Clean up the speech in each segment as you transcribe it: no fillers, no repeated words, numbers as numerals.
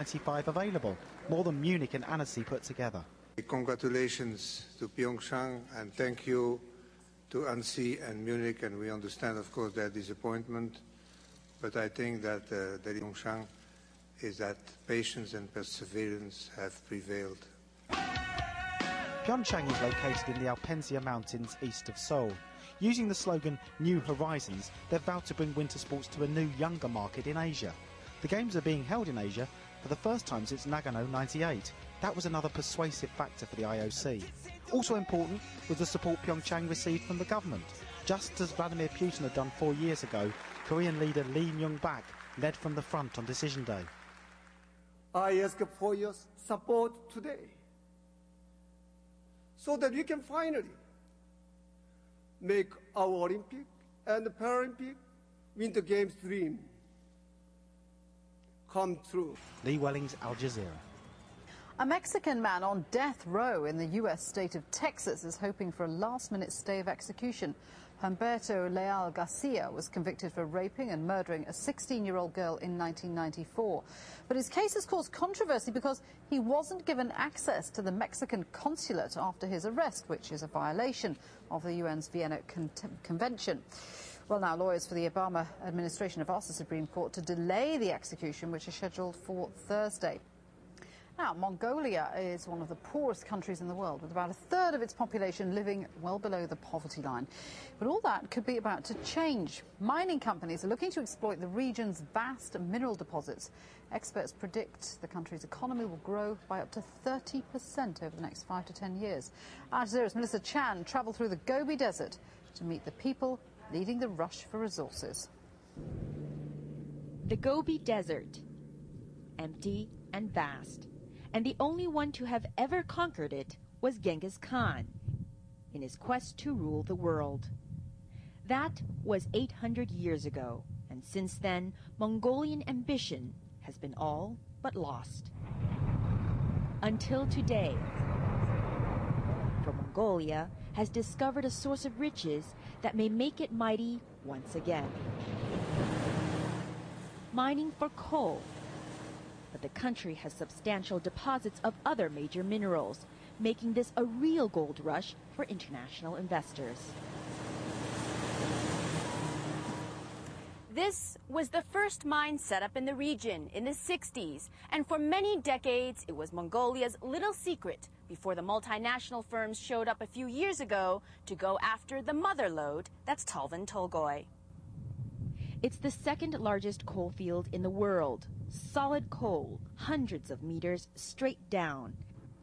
95 available, more than Munich and Annecy put together. Congratulations to Pyeongchang and thank you to Annecy and Munich, and we understand, of course, their disappointment, but I think that the Pyeongchang is that patience and perseverance have prevailed. Pyeongchang is located in the Alpensia Mountains east of Seoul. Using the slogan New Horizons, they've vowed to bring winter sports to a new, younger market in Asia. The Games are being held in Asia for the first time since Nagano '98. That was another persuasive factor for the IOC. Also important was the support Pyeongchang received from the government. Just as Vladimir Putin had done 4 years ago, Korean leader Lee Myung-bak led from the front on decision day. I ask for your support today so that we can finally make our Olympic and Paralympic Winter Games dream come true. Lee Wellings, Al Jazeera. A Mexican man on death row in the U.S. state of Texas is hoping for a last-minute stay of execution. Humberto Leal Garcia was convicted for raping and murdering a 16-year-old girl in 1994. But his case has caused controversy because he wasn't given access to the Mexican consulate after his arrest, which is a violation of the UN's Vienna Convention. Well, now lawyers for the Obama administration have asked the Supreme Court to delay the execution, which is scheduled for Thursday. Now, Mongolia is one of the poorest countries in the world, with about a third of its population living well below the poverty line. But all that could be about to change. Mining companies are looking to exploit the region's vast mineral deposits. Experts predict the country's economy will grow by up to 30% over the next 5 to 10 years. Al Jazeera's Melissa Chan travelled through the Gobi Desert to meet the people leading the rush for resources. The Gobi Desert, empty and vast. And the only one to have ever conquered it was Genghis Khan in his quest to rule the world. That was 800 years ago, and since then, Mongolian ambition has been all but lost. Until today, for Mongolia has discovered a source of riches that may make it mighty once again. Mining for coal. But the country has substantial deposits of other major minerals, making this a real gold rush for international investors. This was the first mine set up in the region in the 60s, and for many decades it was Mongolia's little secret before the multinational firms showed up a few years ago to go after the mother lode that's Talvin Tolgoi. It's the second largest coal field in the world. Solid coal, hundreds of meters straight down.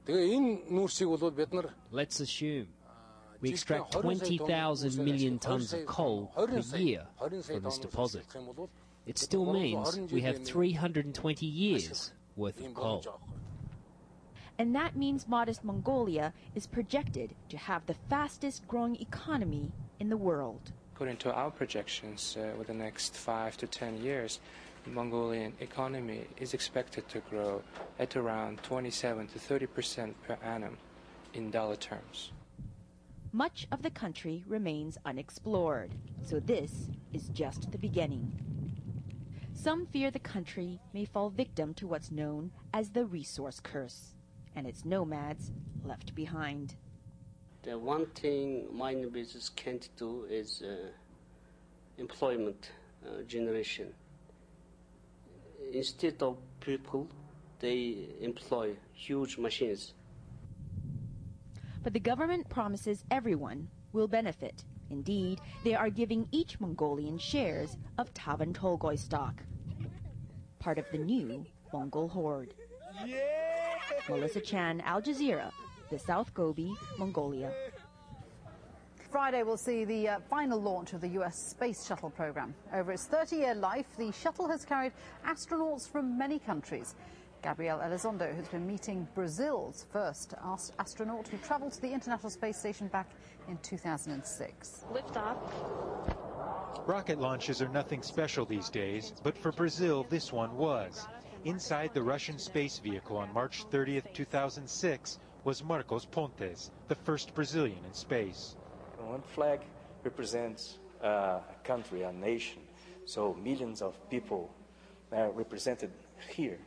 Let's assume we extract 20,000 million tons of coal per year from this deposit. It still means we have 320 years worth of coal. And that means modest Mongolia is projected to have the fastest growing economy in the world. According to our projections, within the next 5 to 10 years, the Mongolian economy is expected to grow at around 27 to 30% per annum in dollar terms. Much of the country remains unexplored, so this is just the beginning. Some fear the country may fall victim to what's known as the resource curse, and its nomads left behind. The one thing mining business can't do is employment generation. Instead of people, they employ huge machines. But the government promises everyone will benefit. Indeed, they are giving each Mongolian shares of Talvin Tolgoi stock, part of the new Mongol horde. Melissa Chan, Al Jazeera, the South Gobi, Mongolia. Friday will see the final launch of the U.S. Space Shuttle program. Over its 30-year life, the shuttle has carried astronauts from many countries. Gabriel Elizondo has been meeting Brazil's first astronaut who traveled to the International Space Station back in 2006. Liftoff. Rocket launches are nothing special these days, but for Brazil, this one was. Inside the Russian space vehicle on March 30th, 2006, was Marcos Pontes, the first Brazilian in space. One flag represents a country, a nation, so millions of people are represented here.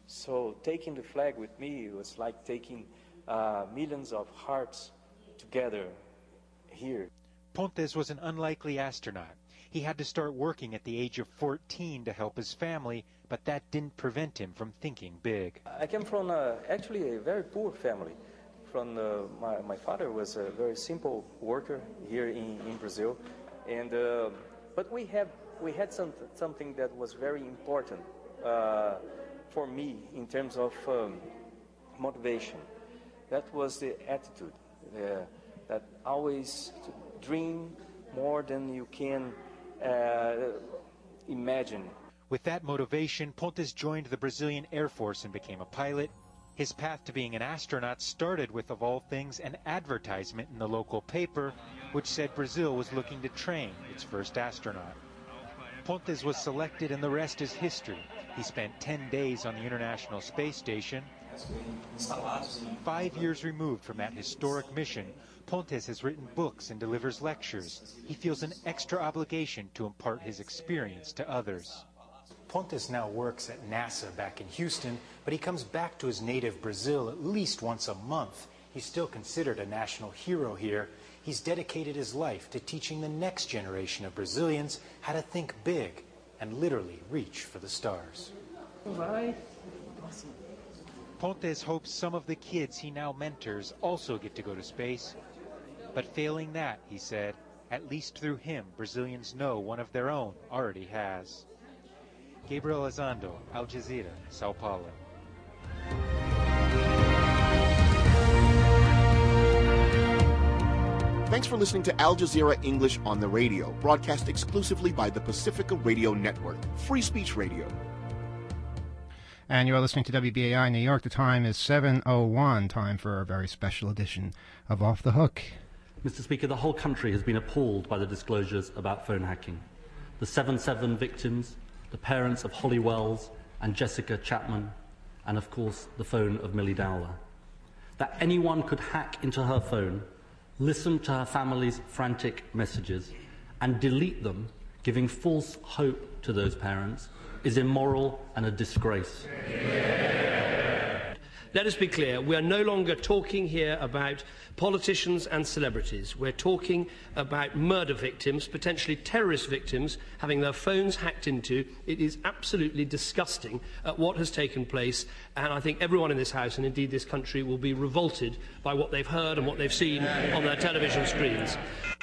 So taking the flag with me was like taking millions of hearts together here. Pontes was an unlikely astronaut. He had to start working at the age of 14 to help his family, but that didn't prevent him from thinking big. I came from actually a very poor family. My father was a very simple worker here in Brazil, and but we had something that was very important for me in terms of motivation. That was the attitude, that always dream more than you can imagine. With that motivation, Pontes joined the Brazilian Air Force and became a pilot. His path to being an astronaut started with, of all things, an advertisement in the local paper which said Brazil was looking to train its first astronaut. Pontes was selected and the rest is history. He spent 10 days on the International Space Station. 5 years removed from that historic mission, Pontes has written books and delivers lectures. He feels an extra obligation to impart his experience to others. Pontes now works at NASA back in Houston, but he comes back to his native Brazil at least once a month. He's still considered a national hero here. He's dedicated his life to teaching the next generation of Brazilians how to think big and literally reach for the stars. Pontes hopes some of the kids he now mentors also get to go to space. But failing that, he said, at least through him, Brazilians know one of their own already has. Gabriel Azando, Al Jazeera, Sao Paulo. Thanks for listening to Al Jazeera English on the radio, broadcast exclusively by the Pacifica Radio Network, Free Speech Radio. And you're listening to WBAI New York. The time is 7:01, time for a very special edition of Off the Hook. Mr. Speaker, the whole country has been appalled by the disclosures about phone hacking. The 7/7 victims, the parents of Holly Wells and Jessica Chapman, and of course the phone of Millie Dowler. That anyone could hack into her phone, listen to her family's frantic messages, and delete them, giving false hope to those parents, is immoral and a disgrace. Let us be clear, we are no longer talking here about politicians and celebrities. We're talking about murder victims, potentially terrorist victims, having their phones hacked into. It is absolutely disgusting what has taken place, and I think everyone in this House, and indeed this country, will be revolted by what they've heard and what they've seen on their television screens.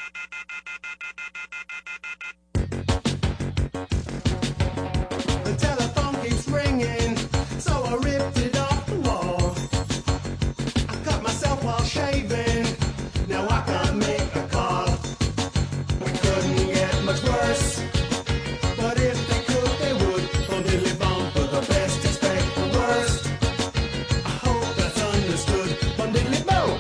The telephone keeps ringing, so I ripped it off the wall. I cut myself while shaving, now I can't make a call. It couldn't get much worse, but if they could, they would. Phone diddly bum for the best, expect the worst. I hope that's understood. Phone diddly bum.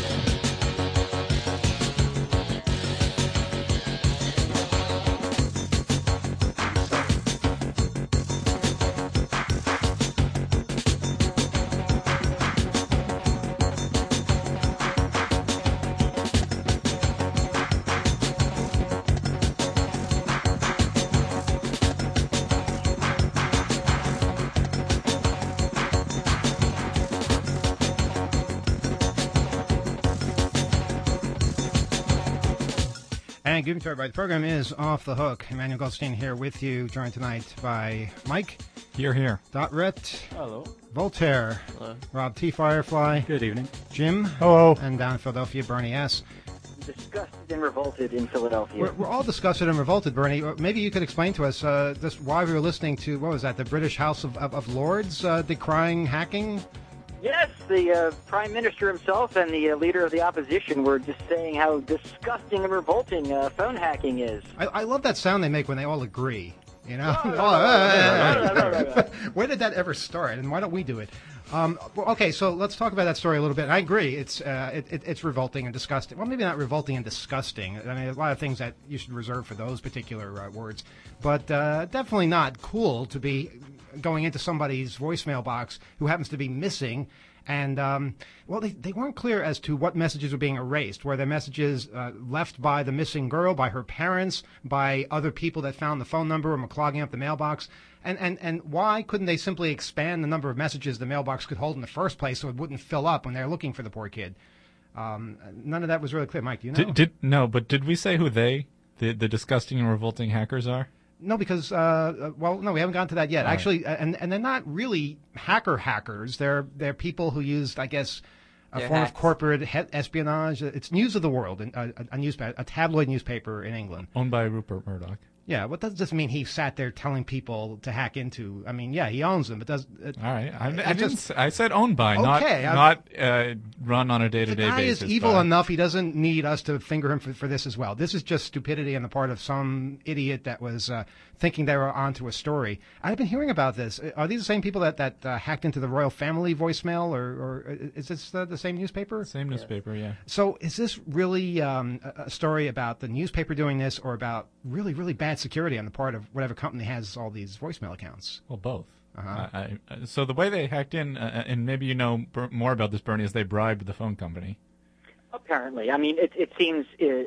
And good evening to everybody. The program is Off the Hook. Emmanuel Goldstein here with you, joined tonight by Mike. Here. Dot Rhett. Hello. Voltaire. Hello. Rob T. Firefly. Good evening. Jim. Hello. And down in Philadelphia, Bernie S. Disgusted and revolted in Philadelphia. We're all disgusted and revolted, Bernie. Maybe you could explain to us just why we were listening to, what was that, the British House of Lords decrying hacking? Yes, the Prime Minister himself and the leader of the opposition were just saying how disgusting and revolting phone hacking is. I love that sound they make when they all agree. You know? Where did that ever start, and why don't we do it? Okay, so let's talk about that story a little bit. I agree, it's revolting and disgusting. Well, maybe not revolting and disgusting. I mean, a lot of things that you should reserve for those particular words, but definitely not cool to be going into somebody's voicemail box who happens to be missing And, well, they weren't clear as to what messages were being erased. Were there messages left by the missing girl, by her parents, by other people that found the phone number or were clogging up the mailbox? And why couldn't they simply expand the number of messages the mailbox could hold in the first place so it wouldn't fill up when they were looking for the poor kid? None of that was really clear. Mike, do you know? But did we say who the disgusting and revolting hackers are? No, because, well, no, we haven't gotten to that yet. All Actually, and they're not really hackers. They're people who used, I guess, a form of corporate espionage. It's News of the World, a tabloid newspaper in England. Owned by Rupert Murdoch. Yeah, what does this mean? He sat there telling people to hack into. I mean, yeah, he owns them. But does all right? I said owned by, okay, not run on a day-to-day basis. The guy is evil enough. He doesn't need us to finger him for this as well. This is just stupidity on the part of some idiot that was thinking they were onto a story. I've been hearing about this. Are these the same people that hacked into the royal family voicemail, or is this the same newspaper? Same newspaper, yeah. So is this really a story about the newspaper doing this, or about really, really bad security on the part of whatever company has all these voicemail accounts? Well, both. So the way they hacked in, and maybe you know more about this, Bernie, is they bribed the phone company. Apparently. I mean, it seems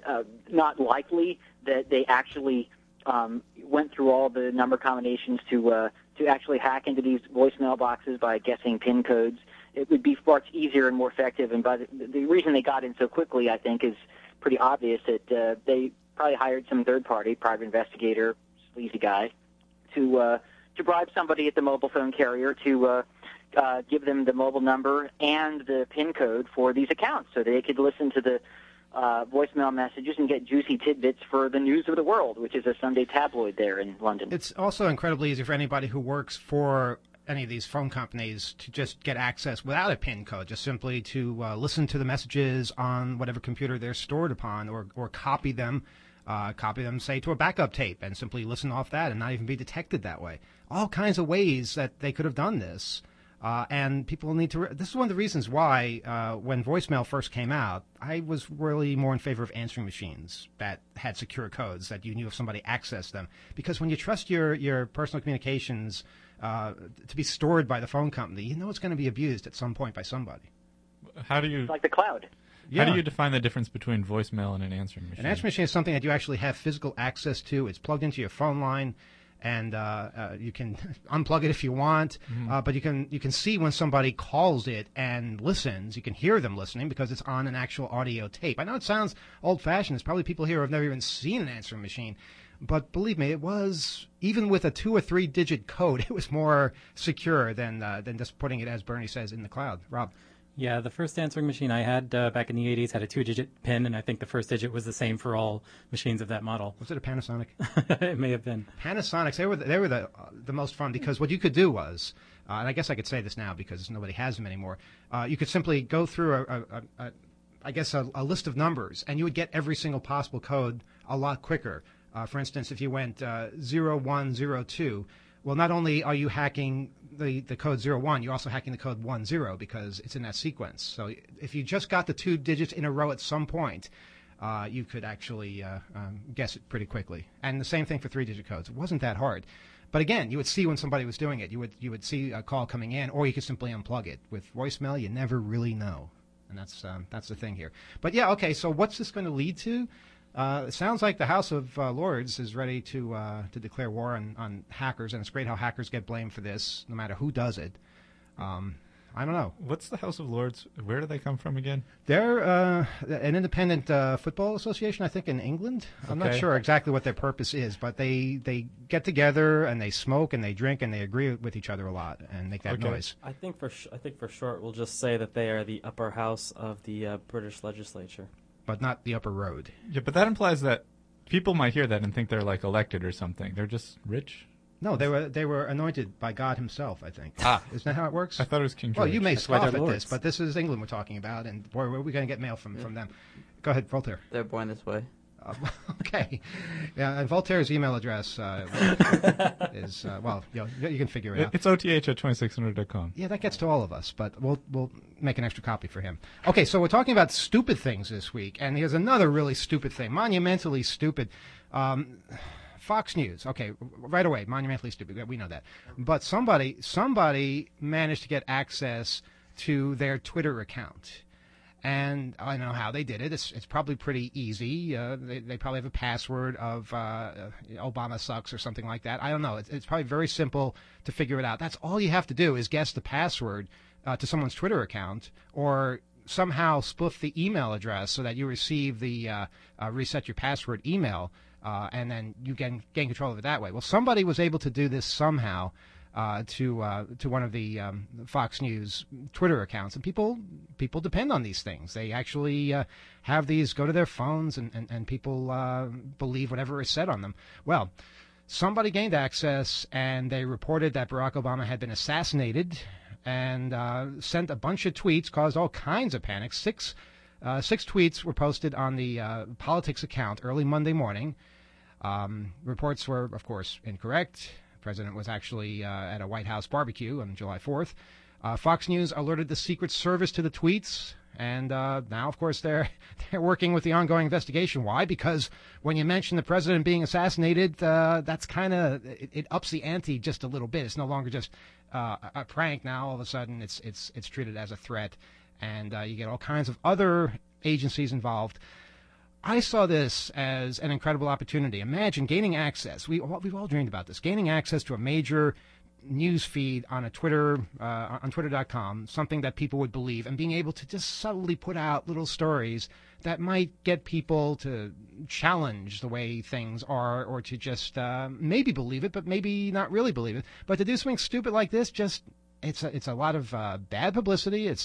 not likely that they actually went through all the number combinations to actually hack into these voicemail boxes by guessing PIN codes. It would be far easier and more effective. And the reason they got in so quickly, I think, is pretty obvious. That they probably hired some third-party private investigator, sleazy guy, to bribe somebody at the mobile phone carrier to give them the mobile number and the PIN code for these accounts so they could listen to the voicemail messages and get juicy tidbits for the News of the World, which is a Sunday tabloid there in London. It's also incredibly easy for anybody who works for any of these phone companies to just get access without a PIN code, just simply to listen to the messages on whatever computer they're stored upon, or copy them, say, to a backup tape and simply listen off that and not even be detected that way. All kinds of ways that they could have done this. And people need to... This is one of the reasons why, when voicemail first came out, I was really more in favor of answering machines that had secure codes, that you knew if somebody accessed them. Because when you trust your personal communications to be stored by the phone company, you know it's going to be abused at some point by somebody. How do you... It's like the cloud. How do you define the difference between voicemail and an answering machine? An answering machine is something that you actually have physical access to. It's plugged into your phone line, and you can unplug it if you want. But you can see when somebody calls it and listens. You can hear them listening because it's on an actual audio tape. I know it sounds old-fashioned. There's probably people here who have never even seen an answering machine. But believe me, it was, even with a 2 or 3 digit code, it was more secure than just putting it, as Bernie says, in the cloud. Rob? Yeah, the first answering machine I had back in the 80s had a 2-digit PIN, and I think the first digit was the same for all machines of that model. Was it a Panasonic? It may have been. Panasonics, they were the most fun, because what you could do was, and I guess I could say this now because nobody has them anymore, you could simply go through a list of numbers, and you would get every single possible code a lot quicker. For instance, if you went 0102, well, not only are you hacking the code 01, you're also hacking the code 10 because it's in that sequence. So if you just got the 2 digits in a row at some point, you could actually guess it pretty quickly. And the same thing for 3-digit codes. It wasn't that hard. But again, you would see when somebody was doing it. You would see a call coming in, or you could simply unplug it. With voicemail, you never really know. And that's the thing here. But yeah, okay, so what's this going to lead to? It sounds like the House of Lords is ready to declare war on hackers, and it's great how hackers get blamed for this, no matter who does it. I don't know. What's the House of Lords? Where do they come from again? They're an independent football association, I think, in England. I'm not sure exactly what their purpose is, but they get together and they smoke and they drink and they agree with each other a lot and make that noise. I think for short, we'll just say that they are the upper house of the British legislature. But not the upper road. Yeah, but that implies that people might hear that and think they're like elected or something. They're just rich. No, they were anointed by God himself, I think. Isn't that how it works? I thought it was King George. Well, you may scoff at this, but this is England we're talking about, and boy, where are we going to get mail from them? Go ahead, Voltaire. They're born this way. Okay. Yeah, and Voltaire's email address is, well, you can figure it out. It's oth@2600.com. Yeah, that gets to all of us, but we'll make an extra copy for him. Okay, so we're talking about stupid things this week, and here's another really stupid thing, monumentally stupid. Fox News, okay, right away, monumentally stupid, we know that. But somebody managed to get access to their Twitter account. And I don't know how they did it. It's probably pretty easy. They probably have a password of Obama sucks or something like that. I don't know. It's probably very simple to figure it out. That's all you have to do is guess the password to someone's Twitter account, or somehow spoof the email address so that you receive the reset your password email, and then you gain control of it that way. Well, somebody was able to do this somehow to one of the Fox News Twitter accounts, and people depend on these things. They actually have these go to their phones, and people believe whatever is said on them. Well, somebody gained access, and they reported that Barack Obama had been assassinated, and sent a bunch of tweets, caused all kinds of panic. Six tweets were posted on the politics account early Monday morning. Reports were, of course, incorrect. The president was actually at a White House barbecue on July 4th. Fox News alerted the Secret Service to the tweets, and now, of course, they're working with the ongoing investigation. Why? Because when you mention the president being assassinated, that's kind of it ups the ante just a little bit. It's no longer just a prank. Now, all of a sudden, it's treated as a threat, and you get all kinds of other agencies involved. I saw this as an incredible opportunity. Imagine gaining access. We've all dreamed about this. Gaining access to a major news feed on a Twitter, on Twitter.com, something that people would believe, and being able to just subtly put out little stories that might get people to challenge the way things are, or to just maybe believe it, but maybe not really believe it. But to do something stupid like this, it's a lot of bad publicity. It's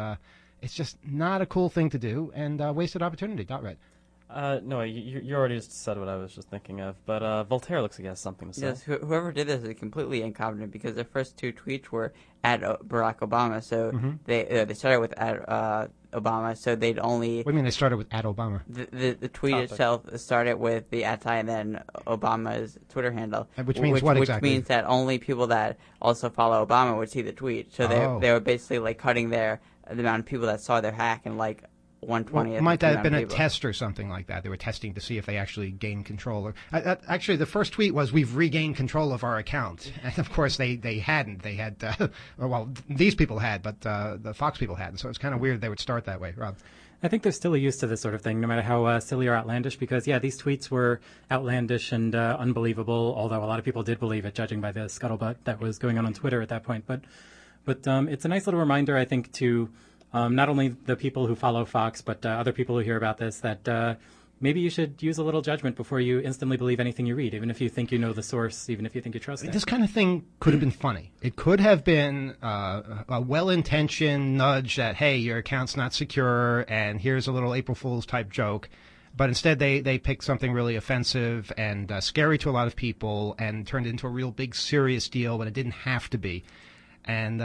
just not a cool thing to do, and wasted opportunity. Red. No, you already just said what I was just thinking of, but Voltaire looks like he has something to say. Yes, whoever did this is completely incompetent, because their first two tweets were at Barack Obama, so they started with at Obama, so they'd only... What do you mean they started with at Obama? The tweet itself started with the @ and then Obama's Twitter handle. Which means what exactly? Which means that only people that also follow Obama would see the tweet. So they were basically like cutting the amount of people that saw their hack and like 1/20th. Well, might that have been a test or something like that? They were testing to see if they actually gained control. Actually, the first tweet was, "We've regained control of our account," and of course they hadn't. They had well, these people had, but the Fox people hadn't. So it's kind of weird they would start that way. Rob. I think there's still a use to this sort of thing, no matter how silly or outlandish, because, yeah, these tweets were outlandish and unbelievable, although a lot of people did believe it, judging by the scuttlebutt that was going on Twitter at that point. But it's a nice little reminder, I think, to not only the people who follow Fox, but other people who hear about this, that maybe you should use a little judgment before you instantly believe anything you read, even if you think you know the source, even if you think you trust it. This kind of thing could have been funny. It could have been a well-intentioned nudge that, hey, your account's not secure, and here's a little April Fool's type joke. But instead, they picked something really offensive and scary to a lot of people and turned it into a real big, serious deal when it didn't have to be. And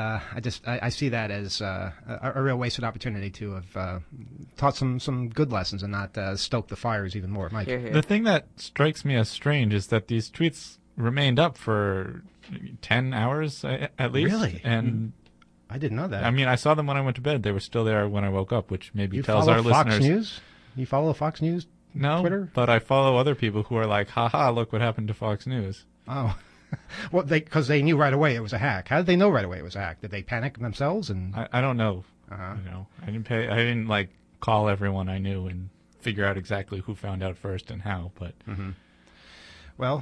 I see that as a real wasted opportunity to have taught some good lessons and not stoke the fires even more. Mike. The thing that strikes me as strange is that these tweets remained up for 10 hours at least. Really? And I didn't know that. I mean, I saw them when I went to bed. They were still there when I woke up, which maybe you tells our Fox listeners. News? You follow Fox News Twitter? But I follow other people who are like, haha, look what happened to Fox News. Oh. Well, because they knew right away it was a hack. How did they know right away it was a hack? Did they panic themselves? And I don't know. You know, I didn't like call everyone I knew and figure out exactly who found out first and how. But well,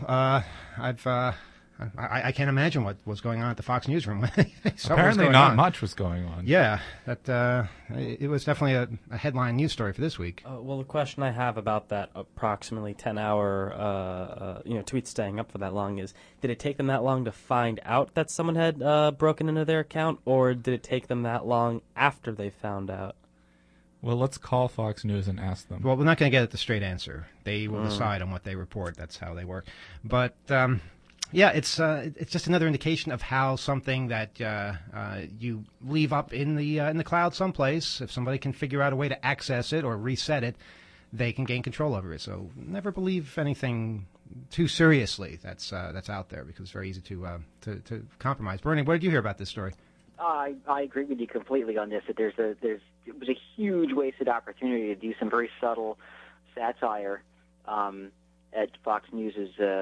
I can't imagine what was going on at the Fox newsroom. Apparently, not much was going on. Yeah, it was definitely a headline news story for this week. Well, the question I have about that approximately 10-hour tweet staying up for that long is: did it take them that long to find out that someone had broken into their account, or did it take them that long after they found out? Well, let's call Fox News and ask them. Well, we're not going to get at the straight answer. They will decide on what they report. That's how they work. But yeah, it's just another indication of how something that you leave up in the cloud someplace, if somebody can figure out a way to access it or reset it, they can gain control over it. So never believe anything too seriously that's out there, because it's very easy to compromise. Bernie, what did you hear about this story? I agree with you completely on this. That it was a huge wasted opportunity to do some very subtle satire at Fox News's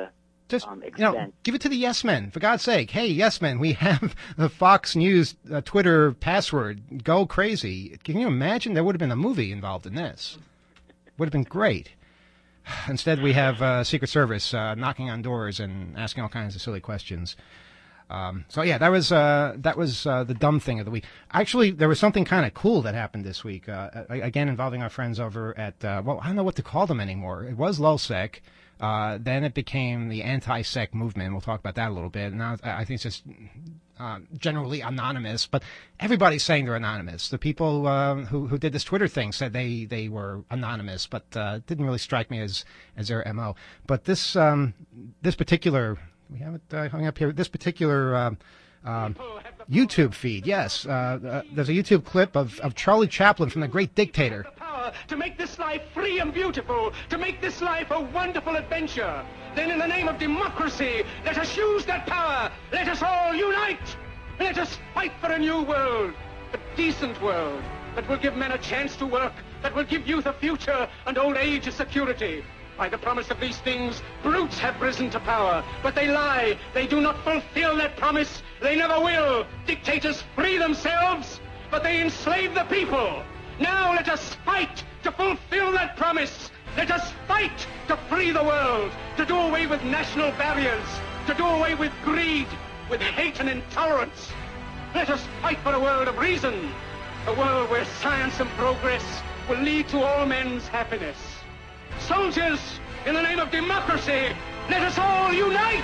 Just, extent. give it to the yes men, for God's sake. Hey, yes men, we have the Fox News Twitter password. Go crazy. Can you imagine? There would have been a movie involved in this. Would have been great. Instead, we have Secret Service knocking on doors and asking all kinds of silly questions. So yeah, that was the dumb thing of the week. Actually, there was something kind of cool that happened this week. Again, involving our friends over at I don't know what to call them anymore. It was LulzSec. Then it became the anti-sec movement. We'll talk about that a little bit. Now I think it's just generally anonymous, but everybody's saying they're anonymous. The people who did this Twitter thing said they were anonymous, but didn't really strike me as their MO. But this particular, we have it hung up here, this particular YouTube feed, yes. There's a YouTube clip of Charlie Chaplin from The Great Dictator. To make this life free and beautiful, to make this life a wonderful adventure. Then in the name of democracy, let us use that power. Let us all unite. Let us fight for a new world, a decent world that will give men a chance to work, that will give youth a future and old age a security. By the promise of these things, brutes have risen to power, but they lie. They do not fulfill that promise. They never will. Dictators free themselves, but they enslave the people. Now let us fight to fulfill that promise. Let us fight to free the world, to do away with national barriers, to do away with greed, with hate and intolerance. Let us fight for a world of reason, a world where science and progress will lead to all men's happiness. Soldiers, in the name of democracy, let us all unite!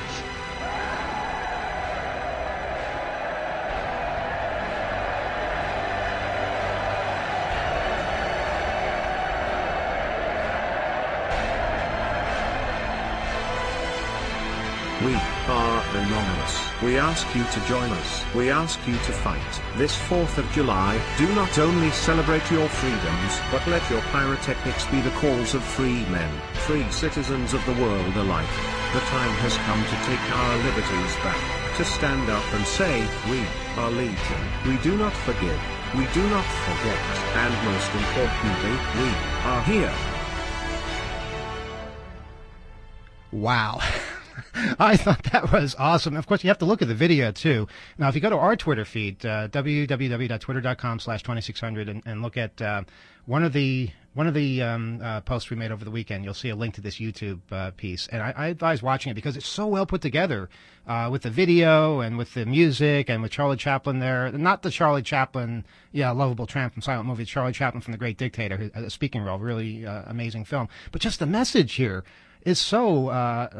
We are anonymous. We ask you to join us. We ask you to fight. This 4th of July, do not only celebrate your freedoms, but let your pyrotechnics be the calls of free men, free citizens of the world alike. The time has come to take our liberties back, to stand up and say, we are Legion. We do not forgive. We do not forget. And most importantly, we are here. Wow. I thought that was awesome. Of course, you have to look at the video, too. Now, if you go to our Twitter feed, www.twitter.com/2600, and look at one of the posts we made over the weekend, you'll see a link to this YouTube piece. And I advise watching it because it's so well put together with the video and with the music and with Charlie Chaplin there. Not the Charlie Chaplin, lovable tramp from silent movie, Charlie Chaplin from The Great Dictator, a speaking role, really amazing film. But just the message here is so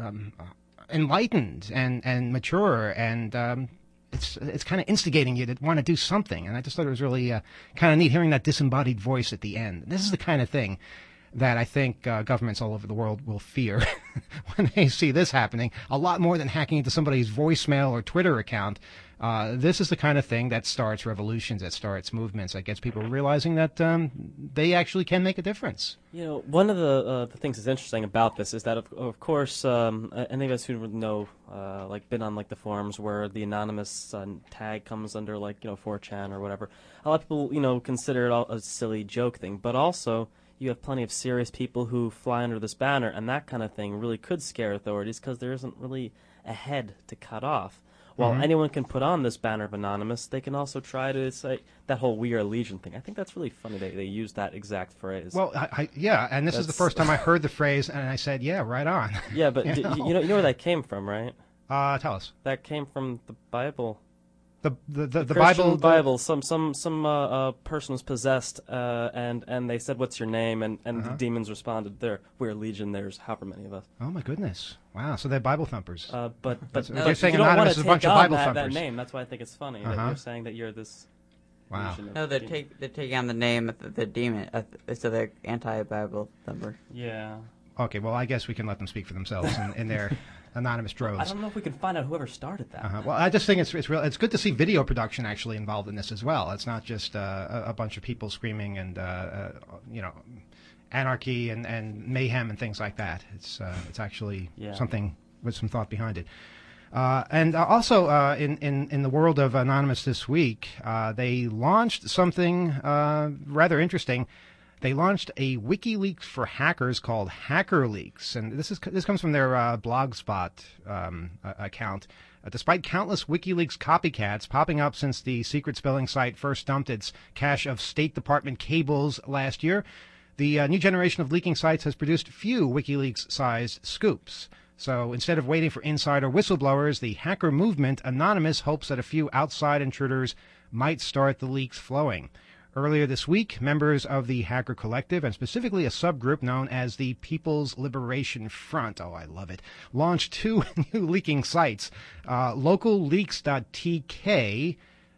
enlightened and mature, and it's kind of instigating you to want to do something. And I just thought it was really kind of neat hearing that disembodied voice at the end. This is the kind of thing that I think governments all over the world will fear when they see this happening, a lot more than hacking into somebody's voicemail or Twitter account. This is the kind of thing that starts revolutions, that starts movements, that gets people realizing that they actually can make a difference. You know, one of the things that's interesting about this is that, of course, any of us who know, been on the forums where the anonymous tag comes under 4chan or whatever, a lot of people consider it all a silly joke thing, but also you have plenty of serious people who fly under this banner, and that kind of thing really could scare authorities because there isn't really a head to cut off. While anyone can put on this banner of anonymous, they can also try to say that whole "We are Legion" thing. I think that's really funny they use that exact phrase. Well, and this is the first time I heard the phrase, and I said, yeah, right on. Yeah, but you know where that came from, right? Tell us. That came from the Bible. The Bible. Some person was possessed, and they said, "What's your name?" And the demons responded, "We're Legion. There's however many of us." Oh my goodness! Wow. So they're Bible thumpers. But you're saying you don't anonymous is a bunch of Bible that thumpers. That name. That's why I think it's funny that you're saying that you're this. Wow. No, they're taking on the name of the demon, so they're anti-Bible thumper. Yeah. Okay. Well, I guess we can let them speak for themselves in their anonymous droves. I don't know if we can find out whoever started that. Well, I just think it's real. It's good to see video production actually involved in this as well. It's not just a bunch of people screaming and anarchy and mayhem and things like that. It's actually something with some thought behind it. And also in the world of Anonymous this week, they launched something rather interesting. They launched a WikiLeaks for hackers called HackerLeaks, and this comes from their Blogspot account. Despite countless WikiLeaks copycats popping up since the secret spelling site first dumped its cache of State Department cables last year, the new generation of leaking sites has produced few WikiLeaks-sized scoops. So instead of waiting for insider whistleblowers, the hacker movement, Anonymous, hopes that a few outside intruders might start the leaks flowing. Earlier this week, members of the Hacker Collective, and specifically a subgroup known as the People's Liberation Front, oh, I love it, launched two new leaking sites, localleaks.tk,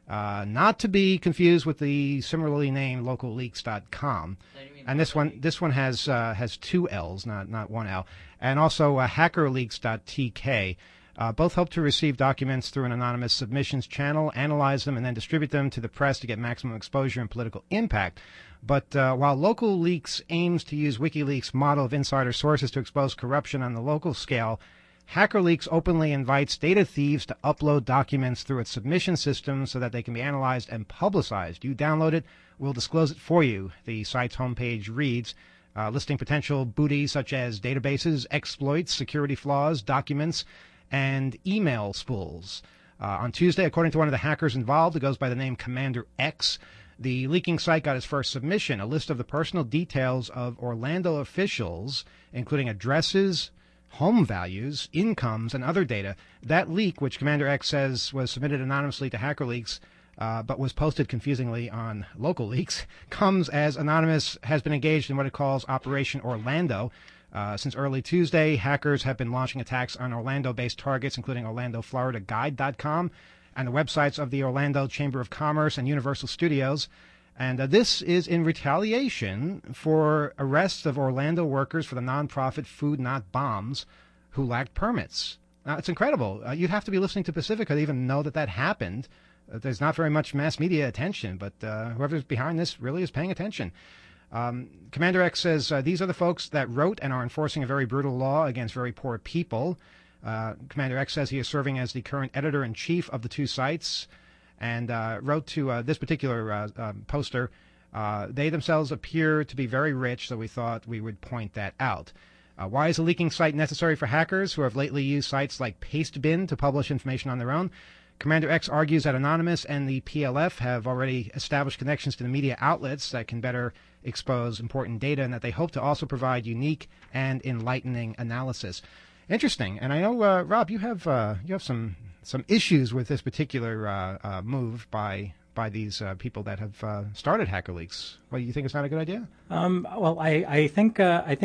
not to be confused with the similarly named localleaks.com. And this one has two L's, not one L, and also hackerleaks.tk. Both hope to receive documents through an anonymous submissions channel, analyze them, and then distribute them to the press to get maximum exposure and political impact. But while Local Leaks aims to use WikiLeaks' model of insider sources to expose corruption on the local scale, HackerLeaks openly invites data thieves to upload documents through its submission system so that they can be analyzed and publicized. You download it, we'll disclose it for you. The site's homepage reads, listing potential booty such as databases, exploits, security flaws, documents, and email spools. On Tuesday, according to one of the hackers involved, who goes by the name Commander X, the leaking site got its first submission, a list of the personal details of Orlando officials, including addresses, home values, incomes, and other data. That leak, which Commander X says was submitted anonymously to HackerLeaks, but was posted confusingly on LocalLeaks, comes as Anonymous has been engaged in what it calls Operation Orlando. Since early Tuesday, hackers have been launching attacks on Orlando-based targets, including OrlandoFloridaGuide.com and the websites of the Orlando Chamber of Commerce and Universal Studios. And this is in retaliation for arrests of Orlando workers for the nonprofit Food Not Bombs who lacked permits. Now, it's incredible. You'd have to be listening to Pacifica to even know that happened. There's not very much mass media attention, but whoever's behind this really is paying attention. Commander X says these are the folks that wrote and are enforcing a very brutal law against very poor people. Commander X says he is serving as the current editor-in-chief of the two sites and wrote to this particular poster, they themselves appear to be very rich, so we thought we would point that out. Why is a leaking site necessary for hackers who have lately used sites like Pastebin to publish information on their own? Commander X argues that Anonymous and the PLF have already established connections to the media outlets that can better expose important data, and that they hope to also provide unique and enlightening analysis. Interesting. And I know, Rob, you have some issues with this particular move by these people that have started HackerLeaks. Well, you think it's not a good idea? Well, I think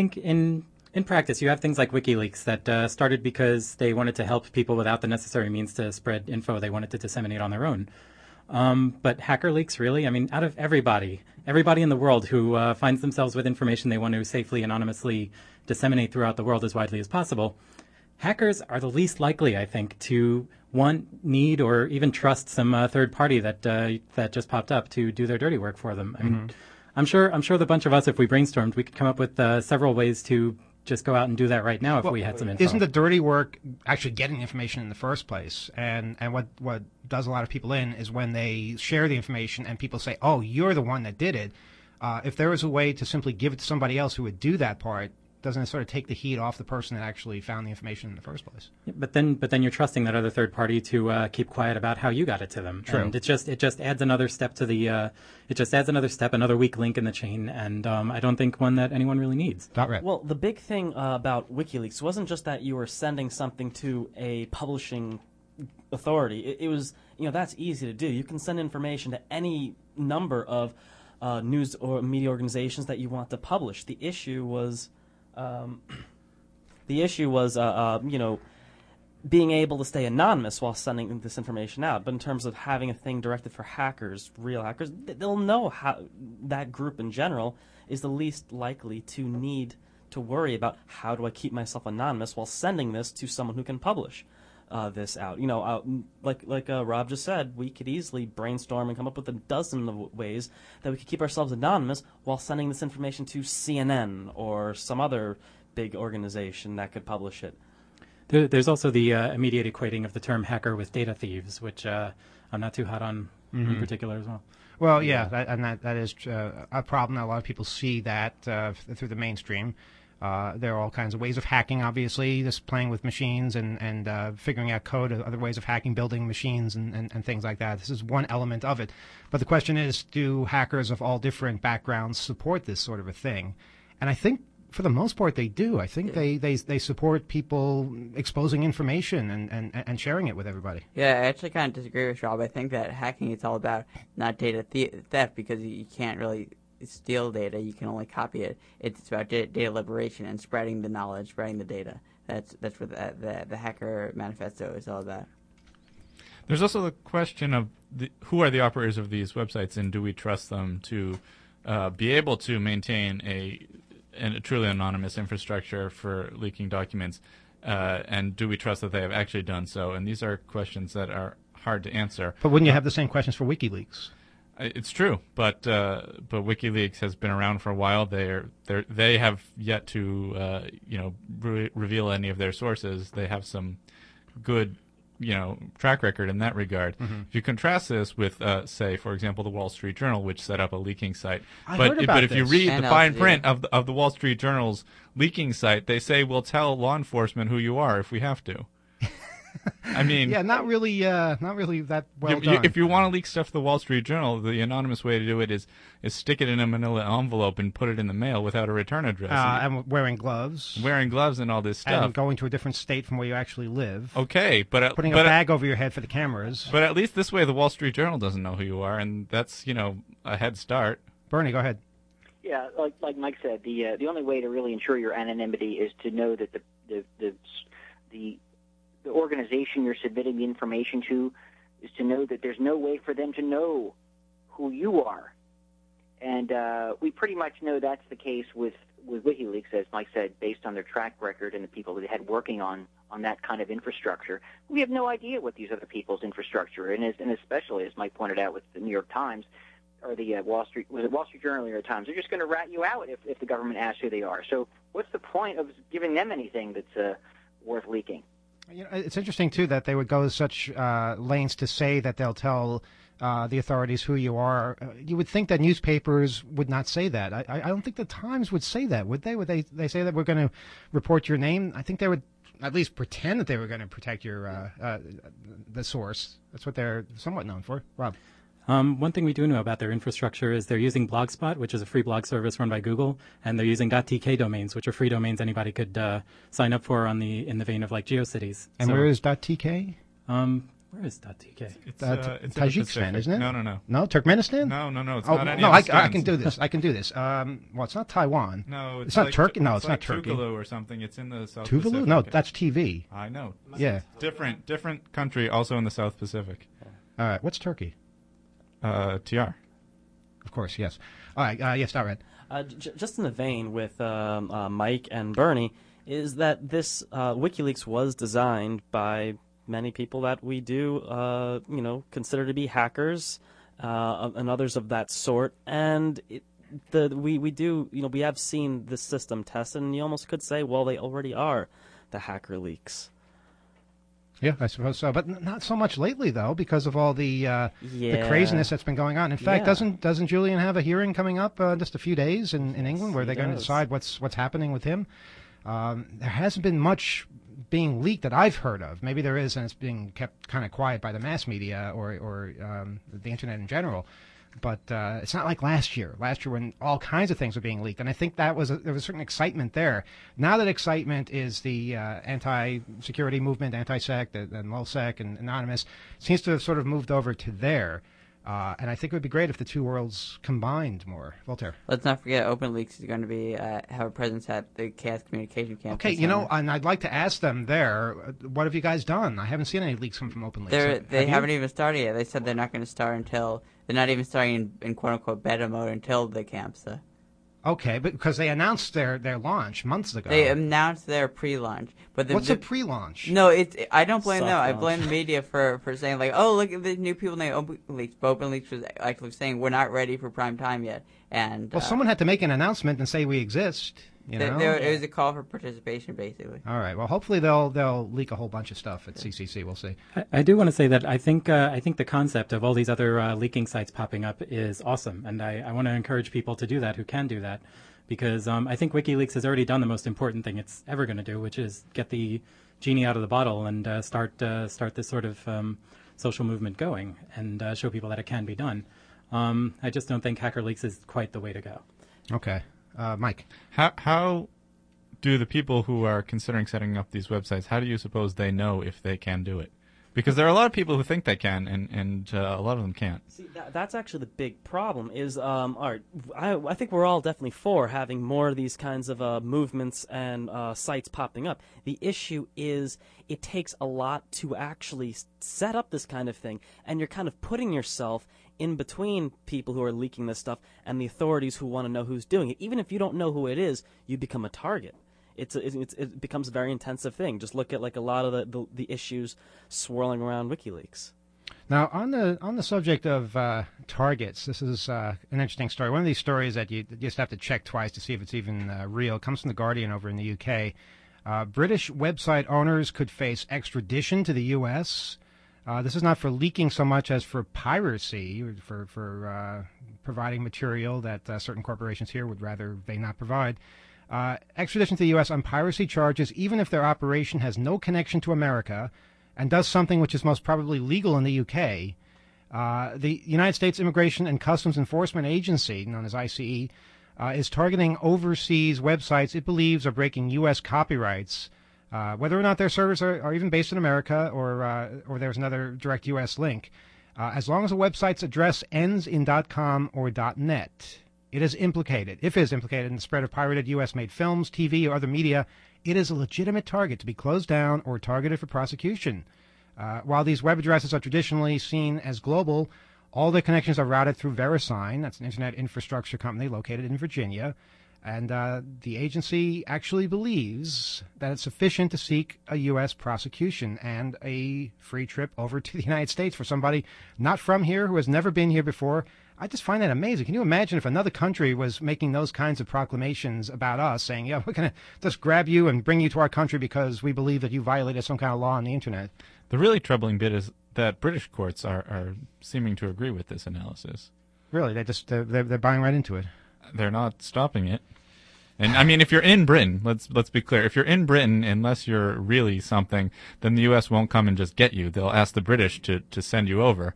in practice, you have things like WikiLeaks that started because they wanted to help people without the necessary means to spread info they wanted to disseminate on their own. But HackerLeaks, really, I mean, out of everybody in the world who finds themselves with information they want to safely, anonymously disseminate throughout the world as widely as possible, hackers are the least likely, I think, to need or even trust some third party that just popped up to do their dirty work for them. I mean, I'm sure the bunch of us, if we brainstormed, we could come up with several ways to just go out and do that right now if we had some info. Isn't the dirty work actually getting information in the first place? And what does a lot of people in is when they share the information and people say, oh, you're the one that did it. If there was a way to simply give it to somebody else who would do that part, doesn't it sort of take the heat off the person that actually found the information in the first place? Yeah, but then you're trusting that other third party to keep quiet about how you got it to them. True. And it just adds another step to the another weak link in the chain, and I don't think one that anyone really needs. Well, the big thing about WikiLeaks wasn't just that you were sending something to a publishing authority. It was, that's easy to do. You can send information to any number of news or media organizations that you want to publish. The issue was being able to stay anonymous while sending this information out. But in terms of having a thing directed for hackers, real hackers, they'll know how that group in general is the least likely to need to worry about how do I keep myself anonymous while sending this to someone who can publish this out. Like Rob just said, we could easily brainstorm and come up with a dozen of ways that we could keep ourselves anonymous while sending this information to CNN or some other big organization that could publish it. There's also the immediate equating of the term hacker with data thieves, which I'm not too hot on in particular as well. Well, yeah, that is a problem. A lot of people see that through the mainstream. There are all kinds of ways of hacking, obviously, just playing with machines and figuring out code, other ways of hacking, building machines and things like that. This is one element of it. But the question is, do hackers of all different backgrounds support this sort of a thing? And I think, for the most part, they do. I think they support people exposing information and sharing it with everybody. Yeah, I actually kind of disagree with Rob. I think that hacking is all about not data theft, because you can't really steal data, you can only copy it. It's about data liberation and spreading the knowledge, spreading the data. That's what the Hacker Manifesto is all about. There's also the question of who are the operators of these websites, and do we trust them to be able to maintain a truly anonymous infrastructure for leaking documents, and do we trust that they have actually done so? And these are questions that are hard to answer. But wouldn't you have the same questions for WikiLeaks? It's true, but WikiLeaks has been around for a while. They have yet to reveal any of their sources. They have some good track record in that regard. Mm-hmm. If you contrast this with say, for example, the Wall Street Journal, which set up a leaking site, but if you read the fine print of the Wall Street Journal's leaking site, they say we'll tell law enforcement who you are if we have to. I mean, yeah, not really that well done. If you want to leak stuff to the Wall Street Journal, the anonymous way to do it is stick it in a manila envelope and put it in the mail without a return address. And wearing gloves. Wearing gloves and all this stuff. And going to a different state from where you actually live. Okay, but putting a bag over your head for the cameras. But at least this way the Wall Street Journal doesn't know who you are, and that's, a head start. Bernie, go ahead. Yeah, like Mike said, the only way to really ensure your anonymity is to know that the organization you're submitting the information to is to know that there's no way for them to know who you are. And we pretty much know that's the case with WikiLeaks, as Mike said, based on their track record and the people that they had working on that kind of infrastructure. We have no idea what these other people's infrastructure is, and especially, as Mike pointed out, with the New York Times or the Wall Street Journal or New York Times, they're just going to rat you out if the government asks who they are. So what's the point of giving them anything that's worth leaking? It's interesting, too, that they would go to such lengths to say that they'll tell the authorities who you are. You would think that newspapers would not say that. I don't think the Times would say that, would they? Would they say that we're going to report your name? I think they would at least pretend that they were going to protect your the source. That's what they're somewhat known for. Rob? One thing we do know about their infrastructure is they're using Blogspot, which is a free blog service run by Google, and they're using .tk domains, which are free domains anybody could sign up for in the vein of like GeoCities. And where is .tk? Where is .tk? It's Tajikistan, isn't it? No. No, Turkmenistan? No. It's not any no, of the I can do this. I can do this. Well, it's not Taiwan. No, it's not like, Turkey. No, it's like not Turkey. Tuvalu or something. It's in the South Tuvalu? Pacific. No, that's TV. I know. Yeah. Different country, also in the South Pacific. All right. What's Turkey? TR. Of course, yes. All right, yes, all right. Just in the vein with Mike and Bernie, is that this WikiLeaks was designed by many people that we do, consider to be hackers and others of that sort, and we have seen this system tested, and you almost could say, well, they already are the hacker leaks. Yeah, I suppose so, but not so much lately though, because of all the craziness that's been going on. In fact, doesn't Julian have a hearing coming up just a few days in England, where they're going to decide what's happening with him? There hasn't been much being leaked that I've heard of. Maybe there is, and it's being kept kind of quiet by the mass media or the internet in general. But it's not like last year. Last year, when all kinds of things were being leaked, and I think there was a certain excitement there. Now that excitement is the anti-security movement, anti-sec, and LulzSec and Anonymous, seems to have sort of moved over to there. And I think it would be great if the two worlds combined more. Voltaire. Let's not forget, OpenLeaks is going to be have a presence at the Chaos Communication Campus. Okay, and I'd like to ask them there, what have you guys done? I haven't seen any leaks come from OpenLeaks. They haven't even started yet. They said they're not going to start until they're not even starting in quote-unquote beta mode until the camp. So. Okay, but because they announced their launch months ago. They announced their pre-launch, but what's a pre-launch? No, I don't blame them. I blame the media for saying like, oh, look at the new people named OpenLeaks. But OpenLeaks was actually saying we're not ready for prime time yet. And someone had to make an announcement and say we exist. You know? It was a call for participation, basically. All right. Well, hopefully they'll leak a whole bunch of stuff at CCC. We'll see. I do want to say that I think the concept of all these other leaking sites popping up is awesome, and I want to encourage people to do that who can do that, because I think WikiLeaks has already done the most important thing it's ever going to do, which is get the genie out of the bottle and start this sort of social movement going and show people that it can be done. I just don't think Hacker Leaks is quite the way to go. Okay. Mike. How do the people who are considering setting up these websites, how do you suppose they know if they can do it? Because there are a lot of people who think they can, and a lot of them can't. See, that's actually the big problem. Is I think we're all definitely for having more of these kinds of movements and sites popping up. The issue is it takes a lot to actually set up this kind of thing, and you're kind of putting yourself in between people who are leaking this stuff and the authorities who want to know who's doing it. Even if you don't know who it is, you become a target. It becomes a very intensive thing. Just look at like a lot of the issues swirling around WikiLeaks. Now, on the subject of targets, this is an interesting story. One of these stories that you just have to check twice to see if it's even real. It comes from The Guardian over in the UK. British website owners could face extradition to the U.S. This is not for leaking so much as for piracy, for providing material that certain corporations here would rather they not provide. Extradition to the U.S. on piracy charges, even if their operation has no connection to America and does something which is most probably legal in the U.K. The United States Immigration and Customs Enforcement Agency, known as ICE, is targeting overseas websites it believes are breaking U.S. copyrights, whether or not their servers are even based in America or there's another direct U.S. link, as long as a website's address ends in .com or .net. It is implicated. If it is implicated in the spread of pirated U.S.-made films, TV, or other media, it is a legitimate target to be closed down or targeted for prosecution. While these web addresses are traditionally seen as global, all their connections are routed through VeriSign. That's an internet infrastructure company located in Virginia. And the agency actually believes that it's sufficient to seek a U.S. prosecution and a free trip over to the United States for somebody not from here who has never been here before. I just find that amazing. Can you imagine if another country was making those kinds of proclamations about us, saying, yeah, we're going to just grab you and bring you to our country because we believe that you violated some kind of law on the Internet? The really troubling bit is that British courts are seeming to agree with this analysis. Really? They're buying right into it. They're not stopping it. And I mean, if you're in Britain, let's be clear. If you're in Britain, unless you're really something, then the U.S. won't come and just get you. They'll ask the British to send you over.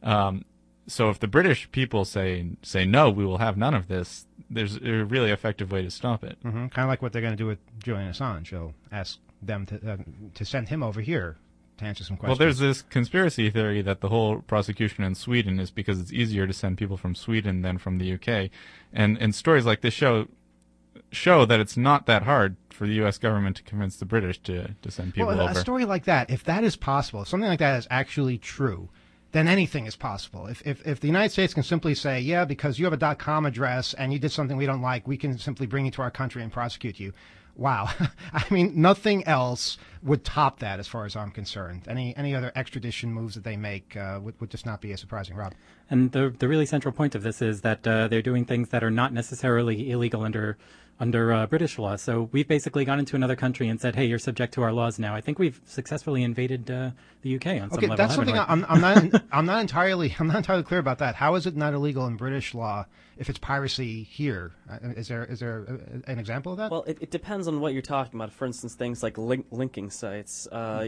So if the British people say no, we will have none of this, there's a really effective way to stop it. Mm-hmm. Kind of like what they're going to do with Julian Assange. They'll ask them to send him over here to answer some questions. Well, there's this conspiracy theory that the whole prosecution in Sweden is because it's easier to send people from Sweden than from the UK. And stories like this show that it's not that hard for the U.S. government to convince the British to send people over. A story like that, if that is possible, if something like that is actually true, then anything is possible. If the United States can simply say, yeah, because you have a .com address and you did something we don't like, we can simply bring you to our country and prosecute you. Wow. I mean, nothing else would top that as far as I'm concerned. Any other extradition moves that they make would just not be as surprising, Rob. And the really central point of this is that they're doing things that are not necessarily illegal under British law. So we've basically gone into another country and said, hey, you're subject to our laws now. I think we've successfully invaded the UK on some level. Okay, that's something I'm not entirely clear about that. How is it not illegal in British law if it's piracy here? Is there an example of that? Well, it depends on what you're talking about. For instance, things like linking sites. A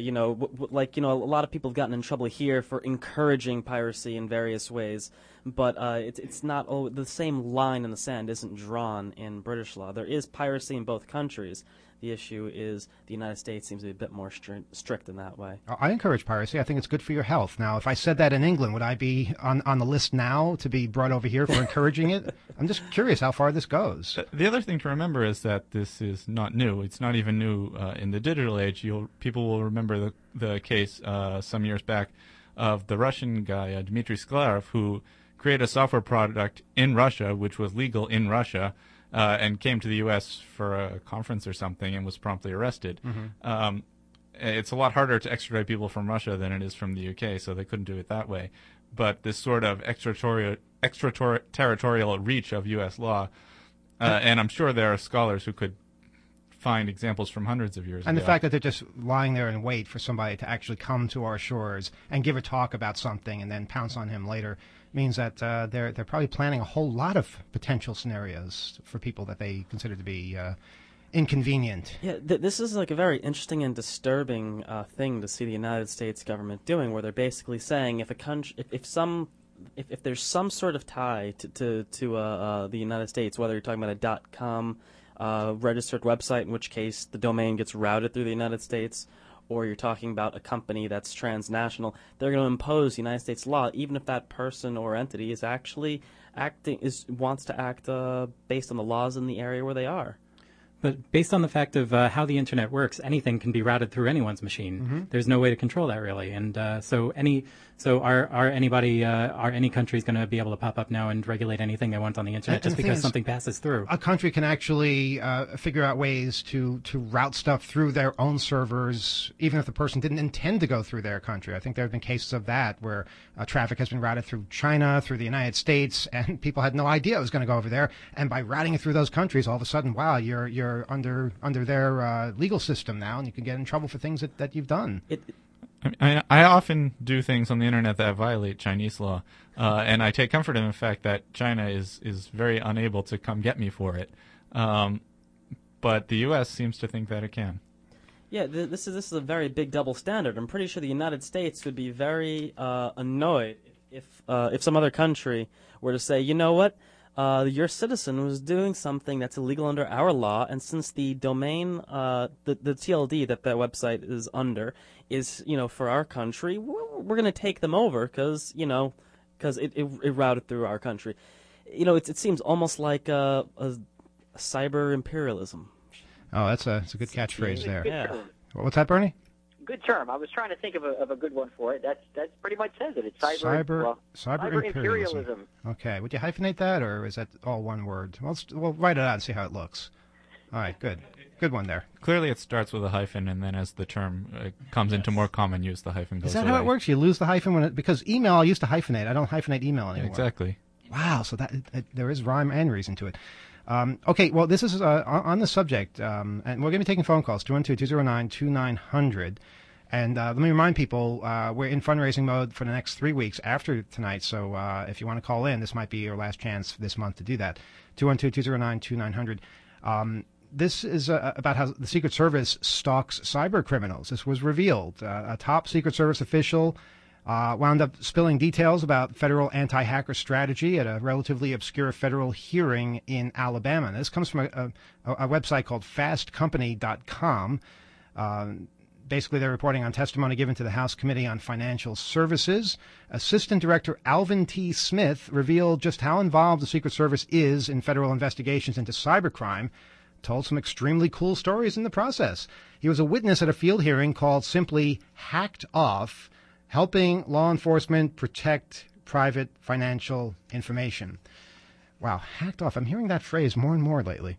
lot of people have gotten in trouble here for encouraging piracy in various ways. But it's not the same line in the sand isn't drawn in British law. There is piracy in both countries. The issue is the United States seems to be a bit more strict in that way. I encourage piracy. I think it's good for your health. Now, if I said that in England, would I be on the list now to be brought over here for encouraging it? I'm just curious how far this goes. The other thing to remember is that this is not new. It's not even new in the digital age. People will remember the case some years back of the Russian guy, Dmitry Sklarov, who created a software product in Russia, which was legal in Russia, and came to the U.S. for a conference or something and was promptly arrested. Mm-hmm. It's a lot harder to extradite people from Russia than it is from the U.K., so they couldn't do it that way. But this sort of extraterritorial reach of U.S. law, and I'm sure there are scholars who could find examples from hundreds of years and ago. the fact that they're just lying there in wait for somebody to actually come to our shores and give a talk about something and then pounce on him later means that they're probably planning a whole lot of potential scenarios for people that they consider to be inconvenient. Yeah, this is like a very interesting and disturbing thing to see the United States government doing, where they're basically saying if a country, if there's some sort of tie to the United States, whether you're talking about a .com registered website, in which case the domain gets routed through the United States, or you're talking about a company that's transnational, they're going to impose United States law, even if that person or entity is actually wants to act based on the laws in the area where they are. But based on the fact of how the internet works, anything can be routed through anyone's machine. Mm-hmm. There's no way to control that really. And are any countries going to be able to pop up now and regulate anything they want on the internet just because something passes through? A country can actually figure out ways to route stuff through their own servers, even if the person didn't intend to go through their country. I think there have been cases of that where traffic has been routed through China, through the United States, and people had no idea it was going to go over there. And by routing it through those countries, all of a sudden, wow, you're under their legal system now, and you can get in trouble for things that you've done. I often do things on the internet that violate Chinese law, and I take comfort in the fact that China is very unable to come get me for it. But the U.S. seems to think that it can. Yeah, this is a very big double standard. I'm pretty sure the United States would be very annoyed if some other country were to say, you know what, your citizen was doing something that's illegal under our law, and since the domain, the TLD that website is under is, for our country, we're going to take them over because it routed through our country. It seems almost like a cyber imperialism. Oh, that's a good catchphrase there. Yeah. What's that, Bernie? Good term. I was trying to think of a good one for it. That pretty much says it. It's cyber imperialism. Okay. Would you hyphenate that, or is that all one word? We'll write it out and see how it looks. All right. Good. Good one there. Clearly, it starts with a hyphen, and then as the term comes into more common use, the hyphen goes away. Is that how it works? You lose the hyphen because email I used to hyphenate. I don't hyphenate email anymore. Exactly. Wow. So that there is rhyme and reason to it. Okay, well, this is on the subject, and we're going to be taking phone calls, 212-209-2900. And let me remind people, we're in fundraising mode for the next 3 weeks after tonight, so if you want to call in, this might be your last chance this month to do that. 212-209-2900. This is about how the Secret Service stalks cyber criminals. This was revealed. A top Secret Service official wound up spilling details about federal anti-hacker strategy at a relatively obscure federal hearing in Alabama. This comes from a website called fastcompany.com. Basically, they're reporting on testimony given to the House Committee on Financial Services. Assistant Director Alvin T. Smith revealed just how involved the Secret Service is in federal investigations into cybercrime, told some extremely cool stories in the process. He was a witness at a field hearing called simply Hacked Off, helping law enforcement protect private financial information. Wow, hacked off. I'm hearing that phrase more and more lately.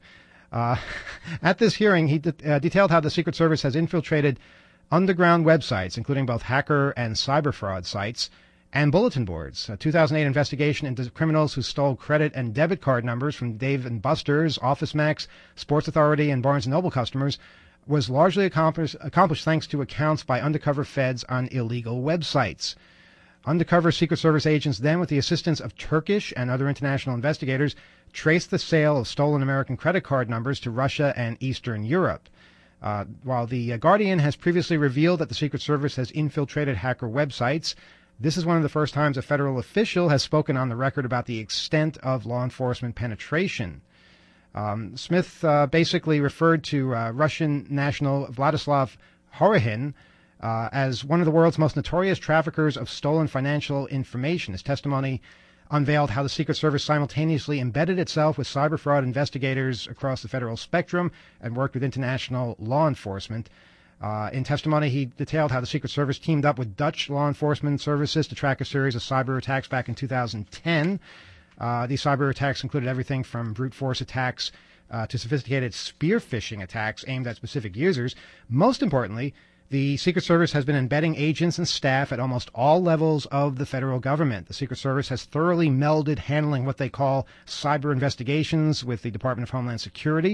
At this hearing, he detailed how the Secret Service has infiltrated underground websites, including both hacker and cyber fraud sites, and bulletin boards. A 2008 investigation into criminals who stole credit and debit card numbers from Dave & Buster's, OfficeMax, Sports Authority, and Barnes & Noble customers was largely accomplished thanks to accounts by undercover feds on illegal websites. Undercover Secret Service agents then, with the assistance of Turkish and other international investigators, traced the sale of stolen American credit card numbers to Russia and Eastern Europe. While the Guardian has previously revealed that the Secret Service has infiltrated hacker websites, this is one of the first times a federal official has spoken on the record about the extent of law enforcement penetration. Smith basically referred to Russian national Vladislav Horohin as one of the world's most notorious traffickers of stolen financial information. His testimony unveiled how the Secret Service simultaneously embedded itself with cyber fraud investigators across the federal spectrum and worked with international law enforcement. In testimony, he detailed how the Secret Service teamed up with Dutch law enforcement services to track a series of cyber attacks back in 2010. These cyber attacks included everything from brute force attacks to sophisticated spear phishing attacks aimed at specific users. Most importantly, the Secret Service has been embedding agents and staff at almost all levels of the federal government. The Secret Service has thoroughly melded handling what they call cyber investigations with the Department of Homeland Security.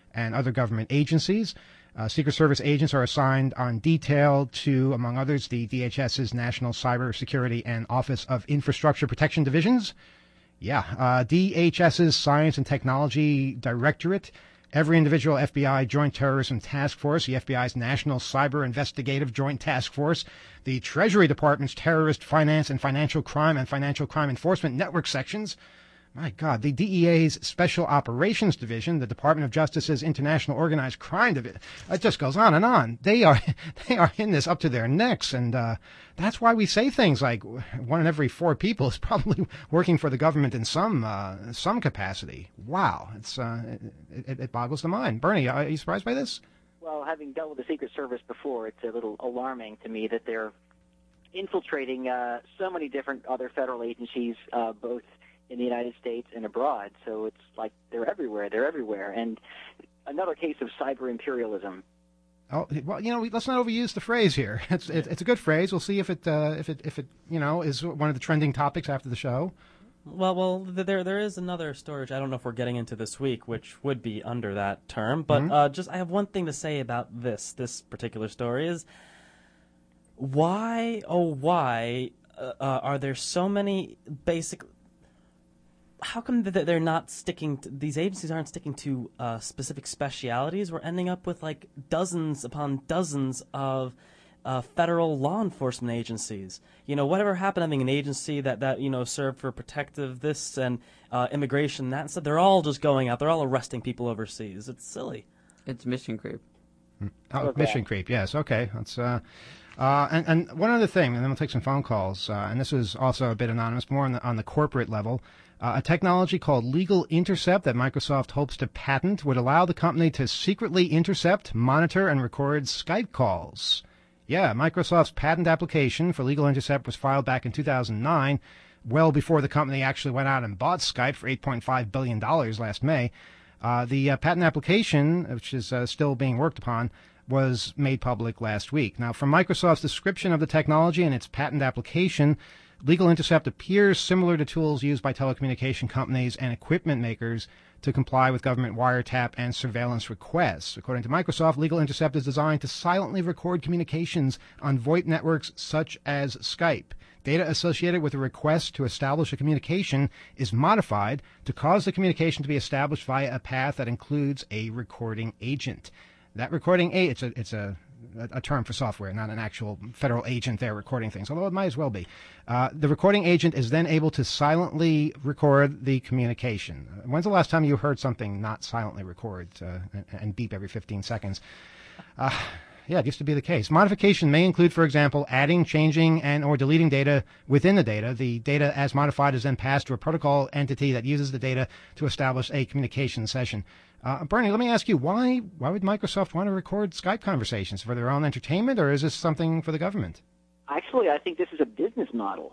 and other government agencies. Secret Service agents are assigned on detail to, among others, the DHS's National Cybersecurity and Office of Infrastructure Protection Divisions. DHS's Science and Technology Directorate, every individual FBI Joint Terrorism Task Force, the FBI's National Cyber Investigative Joint Task Force, the Treasury Department's Terrorist Finance and Financial Crime Enforcement Network sections. My God, the DEA's Special Operations Division, the Department of Justice's International Organized Crime Division. It just goes on and on. They are in this up to their necks, and that's why we say things like 1 in every 4 people is probably working for the government in some capacity. Wow, it boggles the mind. Bernie, are you surprised by this? Well, having dealt with the Secret Service before, it's a little alarming to me that they're infiltrating so many different other federal agencies, both in the United States and abroad. So it's like they're everywhere. And another case of cyber imperialism. Oh, well, let's not overuse the phrase here. It's a good phrase. We'll see if it is one of the trending topics after the show. Well, there is another story which I don't know if we're getting into this week, which would be under that term. But I have one thing to say about this particular story is why are there so many basic? How come that they're not sticking to, these agencies aren't sticking to specific specialities? We're ending up with like dozens upon dozens of federal law enforcement agencies. Whatever happened having an agency that served for protective this and immigration, that stuff, they're all just going out. They're all arresting people overseas. It's silly. It's mission creep. Mission creep, yes. Okay. That's and one other thing, and then we'll take some phone calls. And this is also a bit anonymous, more on the corporate level. A technology called Legal Intercept that Microsoft hopes to patent would allow the company to secretly intercept, monitor, and record Skype calls. Yeah, Microsoft's patent application for Legal Intercept was filed back in 2009, well before the company actually went out and bought Skype for $8.5 billion last May. The patent application, which is still being worked upon, was made public last week. Now, from Microsoft's description of the technology and its patent application, Legal Intercept appears similar to tools used by telecommunication companies and equipment makers to comply with government wiretap and surveillance requests. According to Microsoft, Legal Intercept is designed to silently record communications on VoIP networks such as Skype. Data associated with a request to establish a communication is modified to cause the communication to be established via a path that includes a recording agent. That recording agent, it's a term for software, not an actual federal agent there recording things, although it might as well be. The recording agent is then able to silently record the communication. When's the last time you heard something not silently record and beep every 15 seconds? Yeah, it used to be the case. Modification may include, for example, adding, changing, and or deleting data within the data. The data as modified is then passed to a protocol entity that uses the data to establish a communication session. Bernie, let me ask you, why would Microsoft want to record Skype conversations? For their own entertainment, or is this something for the government? Actually, I think this is a business model.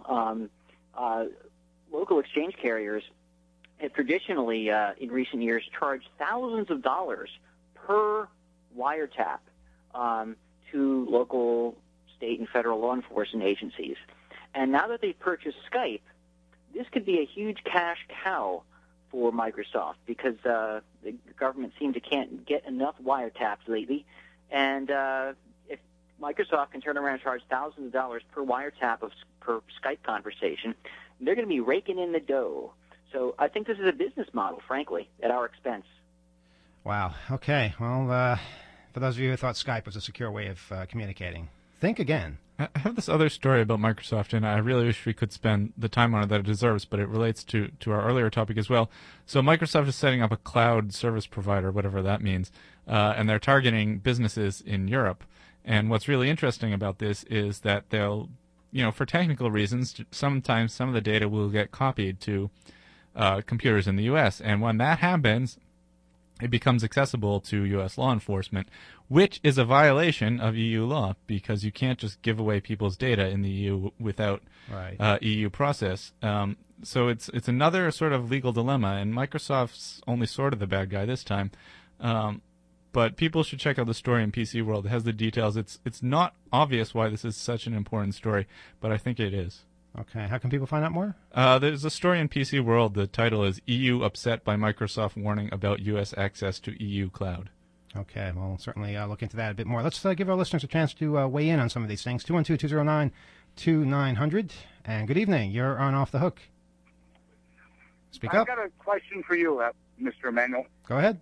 Local exchange carriers have traditionally, in recent years, charged thousands of dollars per wiretap to local, state, and federal law enforcement agencies. And now that they've purchased Skype, this could be a huge cash cow for Microsoft because the government can't get enough wiretaps lately. And if Microsoft can turn around and charge thousands of dollars per wiretap per Skype conversation, they're going to be raking in the dough. So I think this is a business model, frankly, at our expense. Wow. Okay. Well, for those of you who thought Skype was a secure way of communicating, think again. I have this other story about Microsoft, and I really wish we could spend the time on it that it deserves, but it relates to our earlier topic as well. So Microsoft is setting up a cloud service provider, whatever that means, and they're targeting businesses in Europe. And what's really interesting about this is that they'll, for technical reasons, sometimes some of the data will get copied to computers in the U.S., and when that happens, it becomes accessible to U.S. law enforcement, which is a violation of EU law because you can't just give away people's data in the EU without EU process. So it's another sort of legal dilemma, and Microsoft's only sort of the bad guy this time. But people should check out the story in PC World. It has the details. It's not obvious why this is such an important story, but I think it is. Okay. How can people find out more? There's a story in PC World. The title is EU Upset by Microsoft Warning About U.S. Access to EU Cloud. Okay, well, we'll certainly look into that a bit more. Let's give our listeners a chance to weigh in on some of these things. 212-209-2900. And good evening. You're on Off the Hook. Speak I've up. got a question for you, Mr. Emanuel. Go ahead.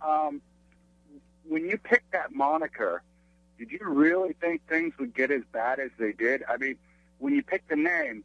When you picked that moniker, did you really think things would get as bad as they did? I mean, when you picked the name,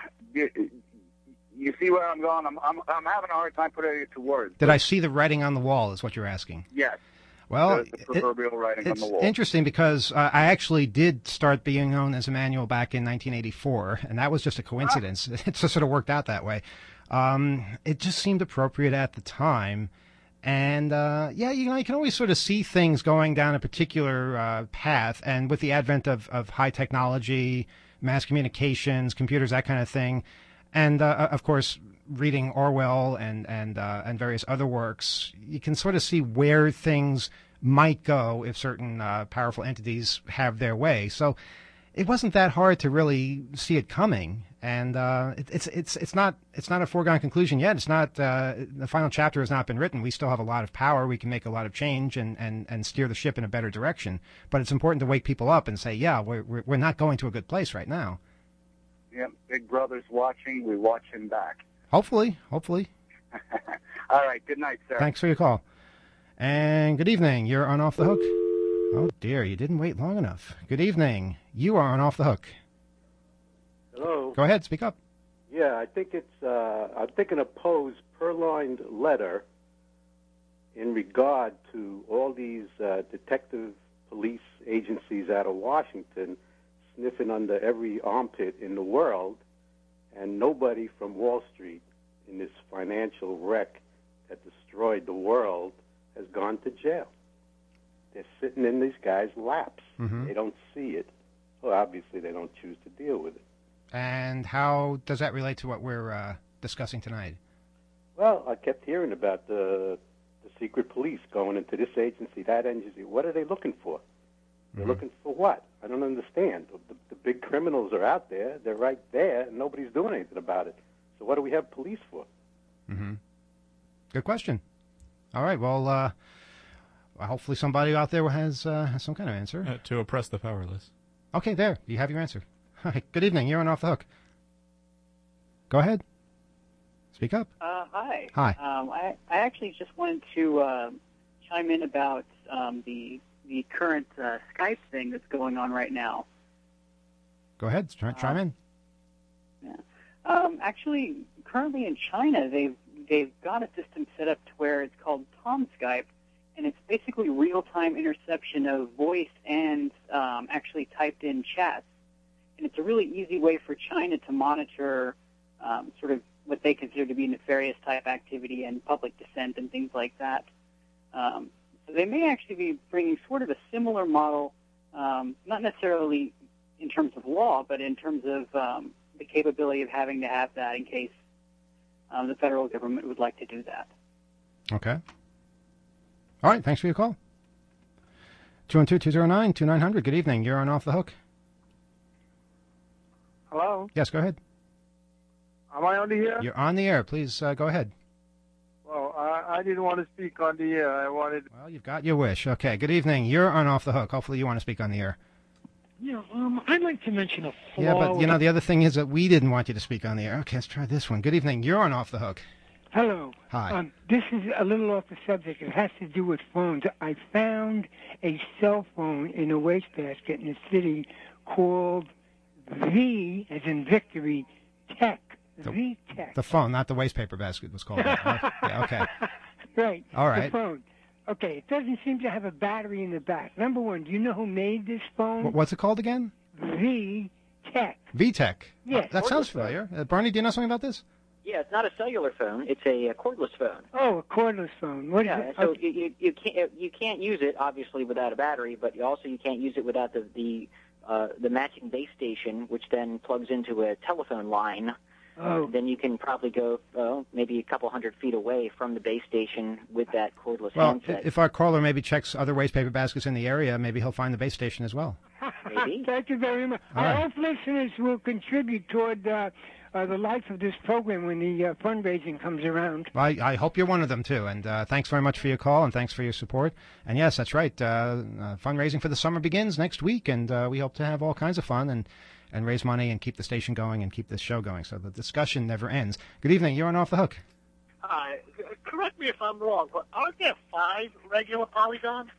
you see where I'm going? I'm having a hard time putting it to words. Did I see the writing on the wall is what you're asking? Yes. Well, the proverbial writing on it's the wall. interesting because I actually did start being known as Emanuel back in 1984, and that was just a coincidence. It just sort of worked out that way. It just seemed appropriate at the time. And, you can always sort of see things going down a particular path. And with the advent of high technology, mass communications, computers, that kind of thing, and, of course, reading Orwell and various other works, you can sort of see where things might go if certain powerful entities have their way. So it wasn't that hard to really see it coming, and it's not a foregone conclusion yet. It's not the final chapter has not been written. We still have a lot of power. We can make a lot of change and steer the ship in a better direction. But it's important to wake people up and say, yeah, we're not going to a good place right now. Yeah, Big Brother's watching. We watch him back. Hopefully. All right. Good night, sir. Thanks for your call. And good evening. You're on Off the Hook. Oh, dear. You didn't wait long enough. Good evening. You are on Off the Hook. Hello. Go ahead. Speak up. Yeah, I think it's, I'm thinking a Poe's purloined letter in regard to all these detective police agencies out of Washington sniffing under every armpit in the world, and nobody from Wall Street in this financial wreck that destroyed the world has gone to jail. They're sitting in these guys' laps. Mm-hmm. They don't see it. Well, obviously, they don't choose to deal with it. And how does that relate to what we're discussing tonight? Well, I kept hearing about the secret police going into this agency, that agency. What are they looking for? They're looking for what? I don't understand. The big criminals are out there. They're right there, and nobody's doing anything about it. So what do we have police for? Mm-hmm. Good question. All right. Well, hopefully somebody out there has some kind of answer. To oppress the powerless. Okay, there. You have your answer. All right. Good evening. You're on Off the Hook. Go ahead. Speak up. Hi. Hi. I actually just wanted to chime in about the current Skype thing that's going on right now. Go ahead. Chime in. Yeah. Actually, currently in China, they've got a system set up to where it's called TomSkype, and it's basically real-time interception of voice and actually typed-in chats. And it's a really easy way for China to monitor sort of what they consider to be nefarious type activity and public dissent and things like that. So they may actually be bringing sort of a similar model, not necessarily in terms of law, but in terms of the capability of having to have that in case the federal government would like to do that. Okay. All right. Thanks for your call. 212-209-2900. Good evening. You're on Off the Hook. Hello? Yes, go ahead. Am I on the air? You're on the air. Please go ahead. Well, I didn't want to speak on the air. I wanted... Well, you've got your wish. Okay, good evening. You're on Off the Hook. Hopefully you want to speak on the air. Yeah, I'd like to mention a flaw. Yeah, but, the other thing is that we didn't want you to speak on the air. Okay, let's try this one. Good evening. You're on Off the Hook. Hello. Hi. This is a little off the subject. It has to do with phones. I found a cell phone in a wastebasket in a city called V, as in Victory, Tech. V-Tech. The phone, not the waste paper basket was called that. Right? Yeah, okay. Right. All right. The phone. Okay, it doesn't seem to have a battery in the back. Number one, do you know who made this phone? What's it called again? V-Tech. V-Tech. Yes. That sounds familiar. Barney, do you know something about this? Yeah, it's not a cellular phone. It's a cordless phone. Oh, a cordless phone. What is it? So you can't use it obviously without a battery, but you can't use it without the matching base station, which then plugs into a telephone line. Oh. Then you can probably go maybe a couple 100 feet away from the base station with that cordless Well, handset. if our caller maybe checks other waste paper baskets in the area, maybe he'll find the base station as well. Maybe. be. Thank you very much. All I right. hope listeners will contribute toward the life of this program when the fundraising comes around. I hope you're one of them, too. And thanks very much for your call, and thanks for your support. And, yes, that's right. Fundraising for the summer begins next week, and we hope to have all kinds of fun and raise money and keep the station going and keep this show going. So the discussion never ends. Good evening. You're on Off the Hook. Hi. Correct me if I'm wrong, but aren't there 5 regular polygons?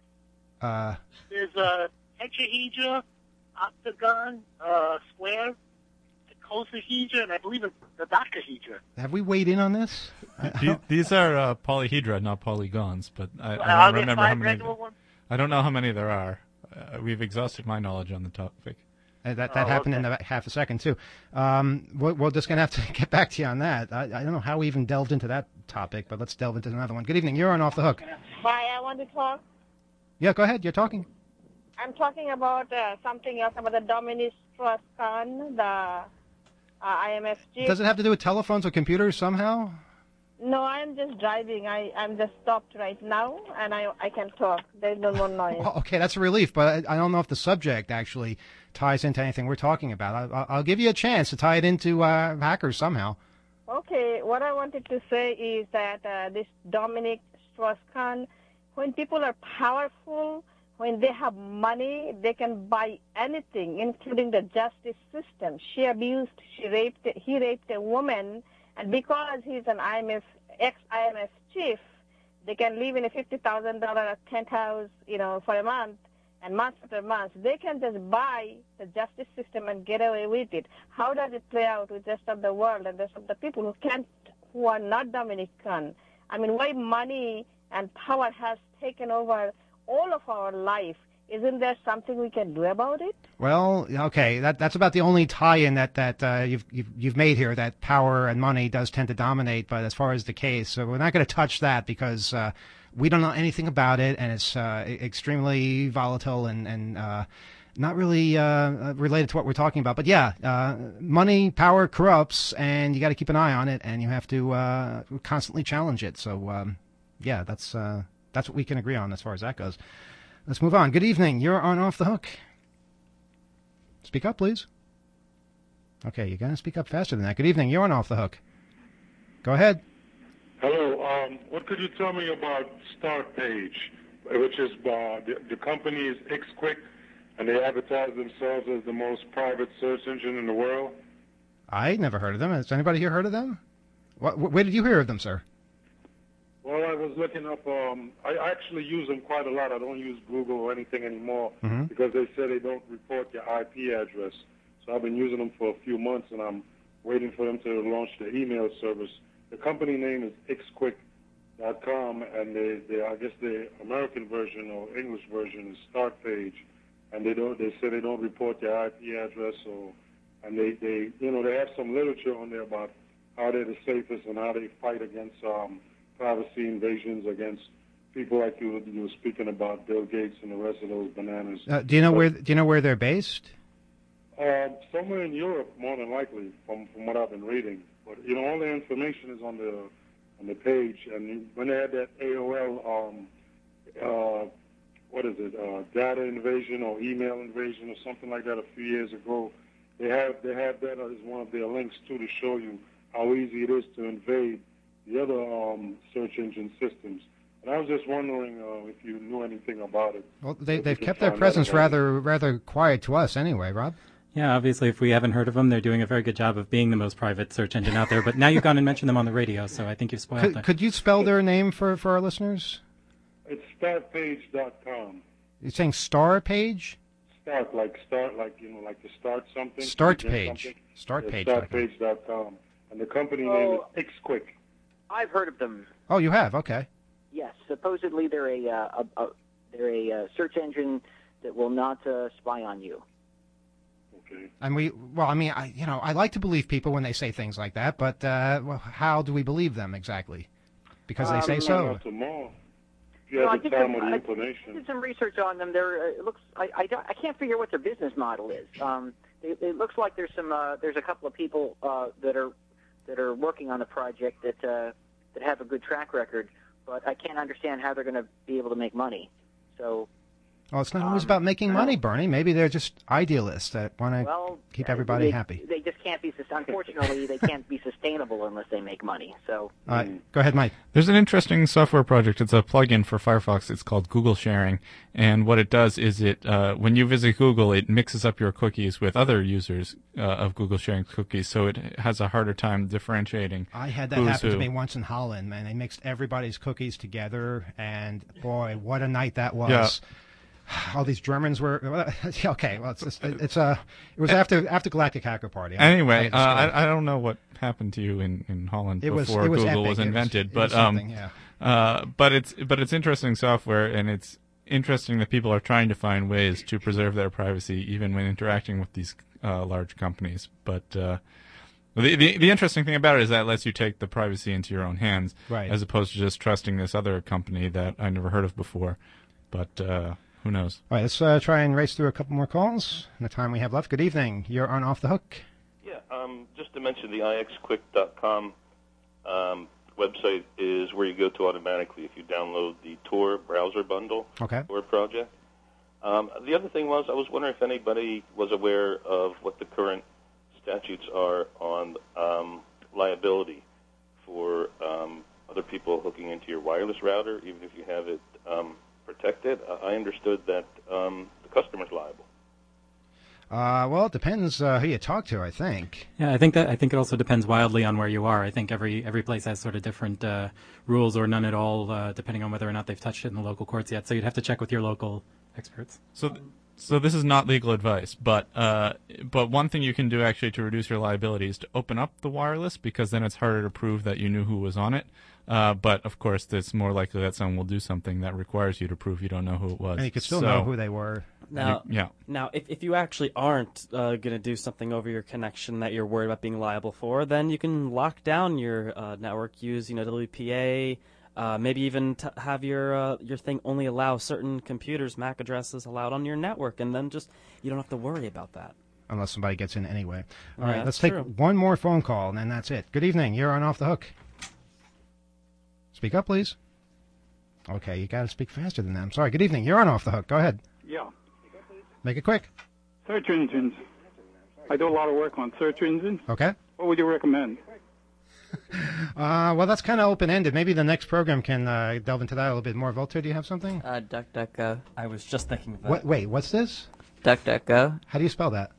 There's a tetrahedra, octagon, square, icosahedra, and I believe it's the dodecahedra. Have we weighed in on this? These are polyhedra, not polygons, but I Are don't there remember 5 how many. regular ones? I don't know how many there are. We've exhausted my knowledge on the topic. That happened in about half a second, too. We're just going to have to get back to you on that. I don't know how we even delved into that topic, but let's delve into another one. Good evening. You're on Off the Hook. Hi, I want to talk. Yeah, go ahead. You're talking. I'm talking about something else, about the Dominic Strauss-Kahn, the IMF chief. Does it have to do with telephones or computers somehow? No, I'm just driving. I'm just stopped right now, and I can talk. There's no more noise. Well, okay, that's a relief, but I don't know if the subject actually ties into anything we're talking about. I'll give you a chance to tie it into hackers somehow. Okay, what I wanted to say is that this Dominic Strauss-Kahn, when people are powerful, when they have money, they can buy anything, including the justice system. He raped a woman, and because he's an ex-IMF chief, they can live in a $50,000 penthouse, for a month, and month after month. They can just buy the justice system and get away with it. How does it play out with the rest of the world and the rest of the people who are not Dominic Kahn? I mean, why money and power has taken over all of our life? Isn't there something we can do about it? Well, okay, that's about the only tie-in that you've made here. That power and money does tend to dominate, but as far as the case, so we're not going to touch that because we don't know anything about it, and it's extremely volatile and not really related to what we're talking about. But yeah, money, power corrupts, and you got to keep an eye on it, and you have to constantly challenge it. So yeah, that's what we can agree on as far as that goes. Let's move on. Good evening. You're on Off the Hook. Speak up, please. Okay, you got to speak up faster than that. Good evening. You're on Off the Hook. Go ahead. Hello. What could you tell me about Start Page, which is the company is XQuick, and they advertise themselves as the most private search engine in the world? I never heard of them. Has anybody here heard of them? Where did you hear of them, sir? Well, I was looking up. I actually use them quite a lot. I don't use Google or anything anymore because they say they don't report your IP address. So I've been using them for a few months, and I'm waiting for them to launch the email service. The company name is xquick.com, and I guess the American version or English version is Start Page, and they say they don't report your IP address, and they have some literature on there about how they're the safest and how they fight against privacy invasions against people like you were speaking about, Bill Gates and the rest of those bananas. Do you know where they're based? Somewhere in Europe, more than likely, from what I've been reading. But all the information is on the page. And when they had that AOL, data invasion or email invasion or something like that a few years ago, they have that as one of their links too to show you how easy it is to invade the other search engine systems. And I was just wondering if you knew anything about it. Well, they've kept their presence rather quiet to us anyway, Rob. Yeah, obviously, if we haven't heard of them, they're doing a very good job of being the most private search engine out there. But now you've gone and mentioned them on the radio, so I think you've spoiled that. Could you spell their name for our listeners? It's startpage.com. You're saying Star Page? Start, like to start something. Start Page. Startpage.com. And the company name is XQuick. I've heard of them. Oh, you have? Okay. Yes, supposedly they're a search engine that will not spy on you. Okay. And I like to believe people when they say things like that, but how do we believe them exactly? Because they say so. If you have the time or the inclination. I did some research on them. It looks. I can't figure what their business model is. It looks like there's a couple of people that are working on the project that have a good track record, but I can't understand how they're going to be able to make money. So. Well, it's not always about making money, Bernie. Maybe they're just idealists that want to keep everybody happy. They just can't be. Unfortunately, they can't be sustainable unless they make money. So. Go ahead, Mike. There's an interesting software project. It's a plugin for Firefox. It's called Google Sharing, and what it does is when you visit Google, it mixes up your cookies with other users of Google Sharing cookies, so it has a harder time differentiating. I had that happen to me once in Holland, man. They mixed everybody's cookies together, and boy, what a night that was. Yeah. All these Germans were okay. Well, it was after Galactic Hacker Party. Anyway, I don't know what happened to you in Holland before Google was invented, but it's interesting software, and it's interesting that people are trying to find ways to preserve their privacy even when interacting with these large companies. But the interesting thing about it is that it lets you take the privacy into your own hands, right, as opposed to just trusting this other company that I never heard of before. But who knows? All right, let's try and race through a couple more calls in the time we have left. Good evening. You're on Off the Hook. Yeah, just to mention the ixquick.com website is where you go to automatically if you download the Tor browser bundle, Tor project. The other thing was, I was wondering if anybody was aware of what the current statutes are on liability for other people hooking into your wireless router, even if you have it protected. I understood that the customer's liable. Well, it depends who you talk to, I think. Yeah, I think it also depends wildly on where you are. I think every place has sort of different rules or none at all, depending on whether or not they've touched it in the local courts yet. So you'd have to check with your local experts. So this is not legal advice, but one thing you can do actually to reduce your liability is to open up the wireless, because then it's harder to prove that you knew who was on it. But of course, it's more likely that someone will do something that requires you to prove you don't know who it was. And you could still know who they were. Now, if you actually aren't going to do something over your connection that you're worried about being liable for, then you can lock down your network, use WPA, maybe even have your thing only allow certain computers, MAC addresses allowed on your network, and then you don't have to worry about that. Unless somebody gets in anyway. All Yeah, right, let's that's take true. one more phone call, and then that's it. Good evening. You're on Off the Hook. Speak up, please. Okay, you got to speak faster than that. I'm sorry. Good evening. You're on Off the Hook. Go ahead. Yeah. Make it quick. Search engines. I do a lot of work on search engines. Okay. What would you recommend? Well, that's kind of open-ended. Maybe the next program can delve into that a little bit more. Voltaire, do you have something? DuckDuckGo. I was just thinking of that. What? Wait, what's this? DuckDuckGo. How do you spell that?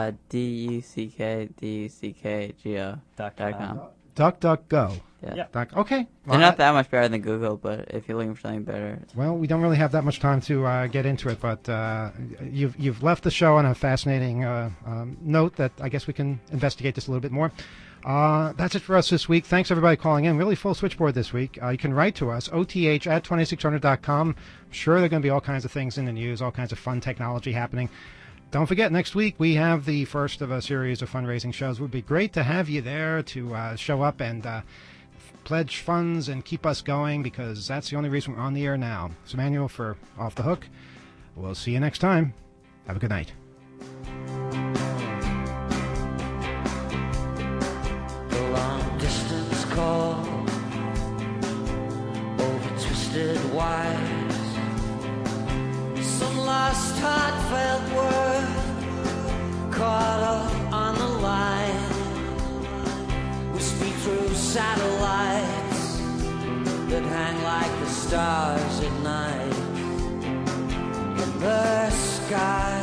DuckDuckGo. DuckDuckGo. Yeah. Okay. They're not that much better than Google, but if you're looking for something better. Well, we don't really have that much time to get into it, but you've left the show on a fascinating note that I guess we can investigate this a little bit more. That's it for us this week. Thanks, everybody, calling in. Really full switchboard this week. You can write to us, oth@2600.com. I'm sure there are going to be all kinds of things in the news, all kinds of fun technology happening. Don't forget, next week we have the first of a series of fundraising shows. It would be great to have you there to show up and pledge funds and keep us going, because that's the only reason we're on the air now. So, Emmanuel for Off the Hook. We'll see you next time. Have a good night. The long distance call over twisted wires, some lost heartfelt word caught up on the line. We speak through satellites that hang like the stars at night in the sky.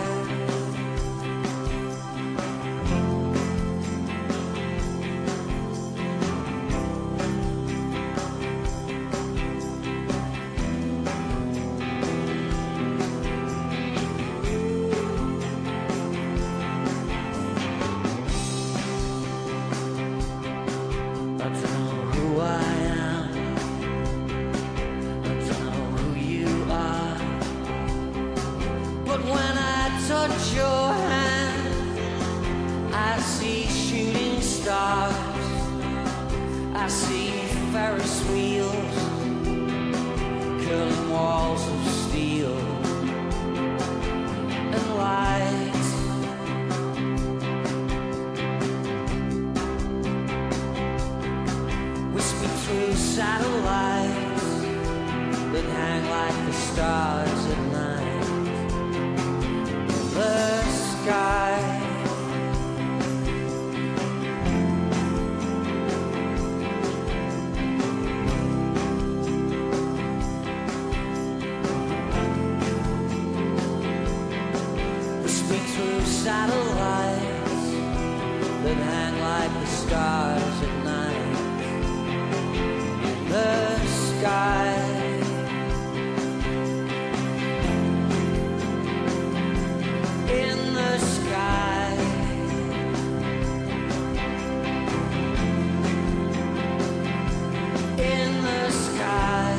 Touch your hand, I see shooting stars, I see Ferris wheels, curling walls of steel, and lights. We speak through satellites that hang like the stars at night. sky. In the sky. In the sky.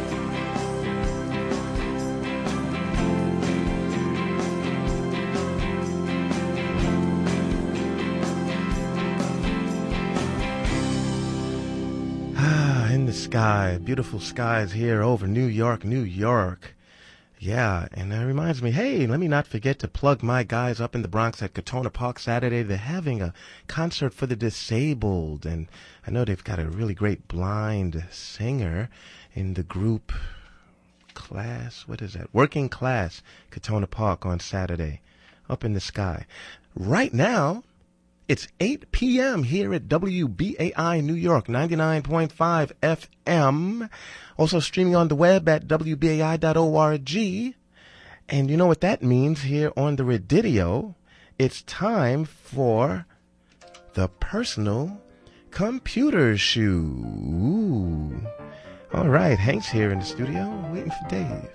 In the sky, beautiful skies here over New York, New York. Yeah, and that reminds me, hey, let me not forget to plug my guys up in the Bronx at Katona Park Saturday. They're having a concert for the disabled, and I know they've got a really great blind singer in the group class. What is that? Working Class, Katona Park on Saturday, up in the sky. Right now, it's 8 p.m. here at WBAI New York, 99.5 FM. Also streaming on the web at WBAI.org. And you know what that means here on the Redidio. It's time for the Personal Computer Shoe. Ooh. All right, Hank's here in the studio, waiting for Dave.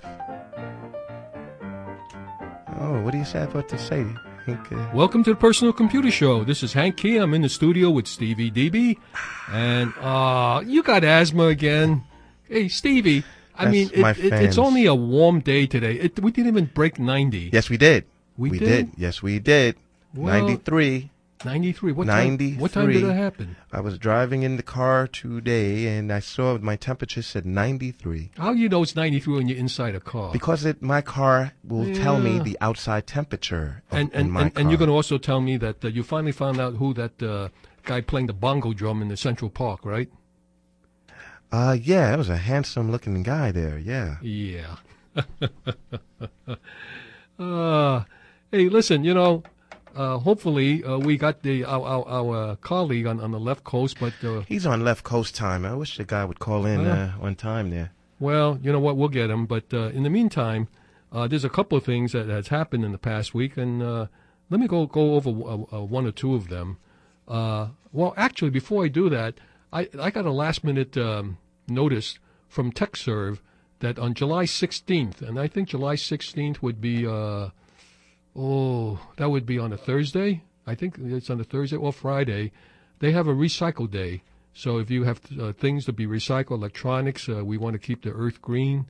Oh, what do you have to say? Welcome to the Personal Computer Show. This is Hank Key. I'm in the studio with Stevie DB. And you got asthma again. Hey, Stevie, I mean, it's only a warm day today. We didn't even break 90. Yes, we did. We did? Yes, we did. Well, 93. 93. What 93. time? What time did that happen? I was driving in the car today, and I saw my temperature said 93. How do you know it's 93 when you're inside a car? Because my car will tell me the outside temperature in my car. And you're going to also tell me that you finally found out who that guy playing the bongo drum in the Central Park, right? Yeah, that was a handsome-looking guy there, yeah. Yeah. Hey, listen, you know, hopefully we got our colleague on the left coast, but he's on left coast time. I wish the guy would call in on time there. Well, you know what? We'll get him. But in the meantime, there's a couple of things that has happened in the past week, and let me go over one or two of them. Well, actually, before I do that, I got a last-minute notice from TechServe that on July 16th, and I think July 16th would be that would be on a Thursday. I think it's on a Thursday or Friday. They have a recycle day. So if you have things to be recycled, electronics, we want to keep the earth green.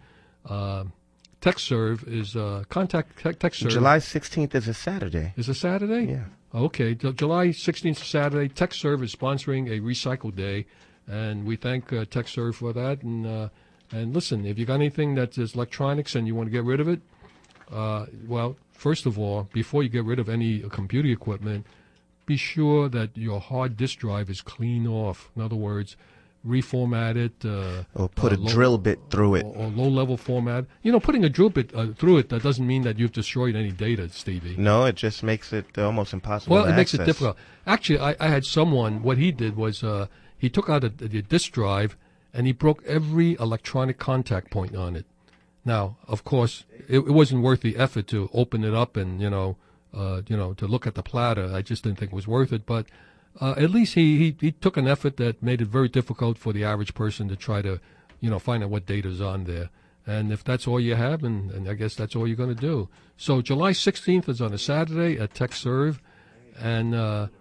TechServe is contact TechServe. July 16th is a Saturday. Is a Saturday? Yeah. Okay. July 16th is Saturday. TechServe is sponsoring a recycle day, and we thank TechServe for that. And listen, if you got anything that is electronics and you want to get rid of it, well, first of all, before you get rid of any computer equipment, be sure that your hard disk drive is clean off. In other words, reformat it. Or put a drill bit through it. Or low-level format. You know, putting a drill bit through it, that doesn't mean that you've destroyed any data, Stevie. No, it just makes it almost impossible to access. Well, it makes it difficult. Actually, I had someone, what he did was he took out a disk drive and he broke every electronic contact point on it. Now, of course, it wasn't worth the effort to open it up and, to look at the platter. I just didn't think it was worth it. But at least he took an effort that made it very difficult for the average person to try to, find out what data is on there. And if that's all you have, and I guess that's all you're going to do. So July 16th is on a Saturday at TechServe. And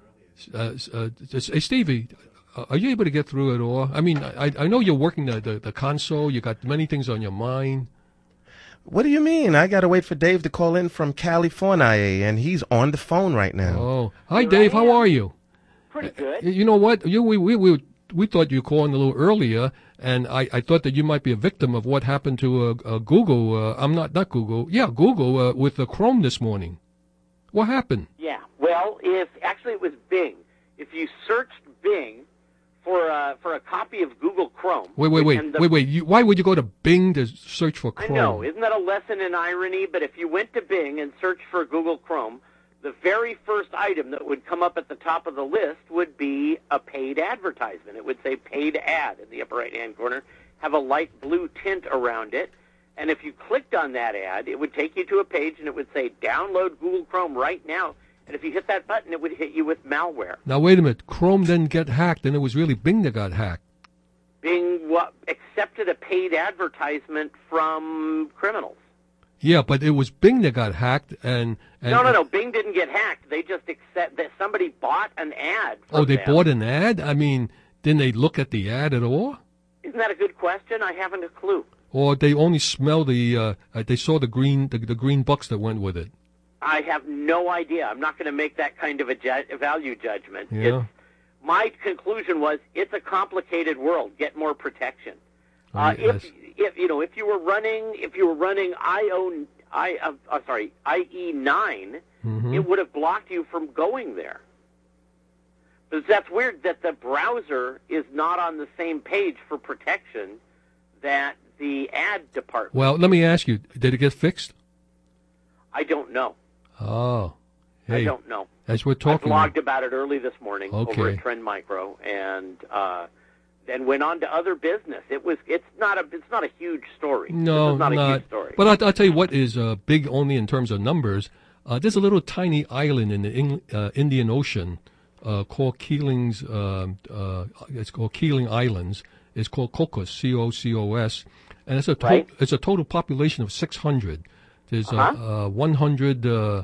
hey, Stevie, are you able to get through it all? I mean, I know you're working the console. You got many things on your mind. What do you mean? I got to wait for Dave to call in from California, and he's on the phone right now. Oh, hi, Dave. How are you? Pretty good. You know what? We thought you called in a little earlier, and I thought that you might be a victim of what happened to Google. I'm not Google. Yeah, Google with Chrome this morning. What happened? Yeah. Well, it was Bing. If you searched Bing for a copy of Google Chrome. Wait. Why would you go to Bing to search for Chrome? I know. Isn't that a lesson in irony? But if you went to Bing and searched for Google Chrome, the very first item that would come up at the top of the list would be a paid advertisement. It would say paid ad in the upper right-hand corner, have a light blue tint around it. And if you clicked on that ad, it would take you to a page and it would say, download Google Chrome right now. And if you hit that button, it would hit you with malware. Now, wait a minute. Chrome didn't get hacked, and it was really Bing that got hacked. Bing accepted a paid advertisement from criminals. Yeah, but it was Bing that got hacked, and No. Bing didn't get hacked. They just accept that somebody bought an ad. Oh, they them. bought an ad? I mean, didn't they look at the ad at all? Isn't that a good question? I haven't a clue. Or they only smelled they saw the green bucks that went with it. I have no idea. I'm not going to make that kind of a value judgment. Yeah. My conclusion was it's a complicated world. Get more protection. Yes. If you were running IE9, it would have blocked you from going there. But that's weird that the browser is not on the same page for protection that the ad department. Well, let me ask you: did it get fixed? I don't know. Oh, hey, I don't know. As we're talking, I blogged about it early this morning over at Trend Micro, and then went on to other business. It's not a huge story. No, this is not a huge story. But I'll tell you what is big only in terms of numbers. There's a little tiny island in the Indian Ocean called Keeling's. It's called Keeling Islands. It's called COCOS, C-O-C-O-S, and it's a total population of 600. There's 100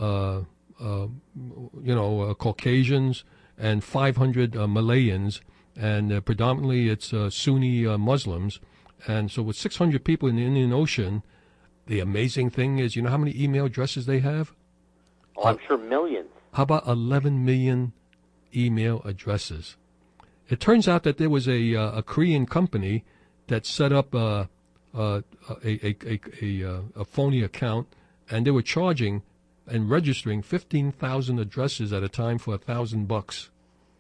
Caucasians and 500 Malayans, and predominantly it's Sunni Muslims. And so with 600 people in the Indian Ocean, the amazing thing is, you know how many email addresses they have? Oh, I'm sure millions. How about 11 million email addresses? It turns out that there was a Korean company that set up a phony account, and they were charging and registering 15,000 addresses at a time for $1,000.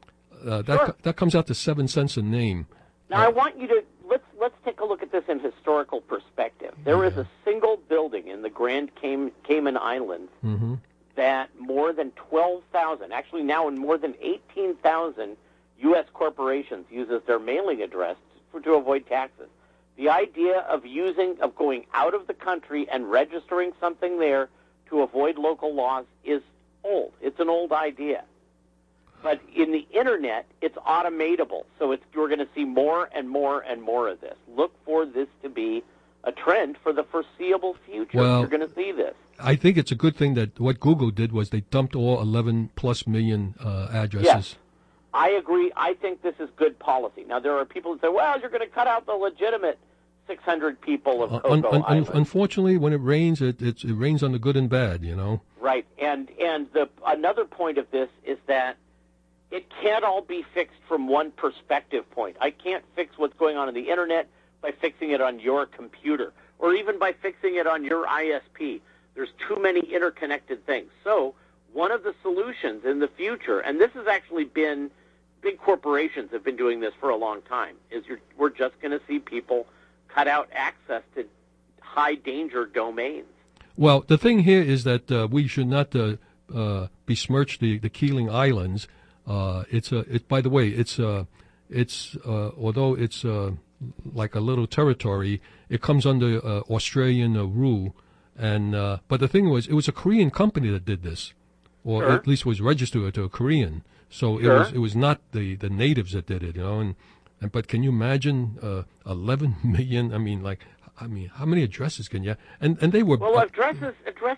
That comes out to 7 cents a name. Now I want you to let's take a look at this in historical perspective. There is a single building in the Grand Cayman Islands that more than 12,000, actually now in more than 18,000 U.S. corporations uses their mailing address to avoid taxes. The idea of going out of the country and registering something there to avoid local laws is old. It's an old idea. But in the Internet, it's automatable. So we're going to see more and more and more of this. Look for this to be a trend for the foreseeable future. Well, you're going to see this. I think it's a good thing that what Google did was they dumped all 11+ million addresses. Yes. I agree. I think this is good policy. Now, there are people who say, well, you're going to cut out the legitimate 600 people of Coco Island. Unfortunately, when it rains, it rains on the good and bad, you know. Right. And another point of this is that it can't all be fixed from one perspective point. I can't fix what's going on the Internet by fixing it on your computer or even by fixing it on your ISP. There's too many interconnected things. So one of the solutions in the future, and this has actually been, big corporations have been doing this for a long time, is we're just going to see people cut out access to high-danger domains. Well, the thing here is that we should not besmirch the Keeling Islands. By the way, it's although it's like a little territory, it comes under Australian rule. And but the thing was, it was a Korean company that did this, or at least was registered to a Korean. So it was not the natives that did it, you know. And but can you imagine 11 million? I mean, how many addresses can you? And they were addresses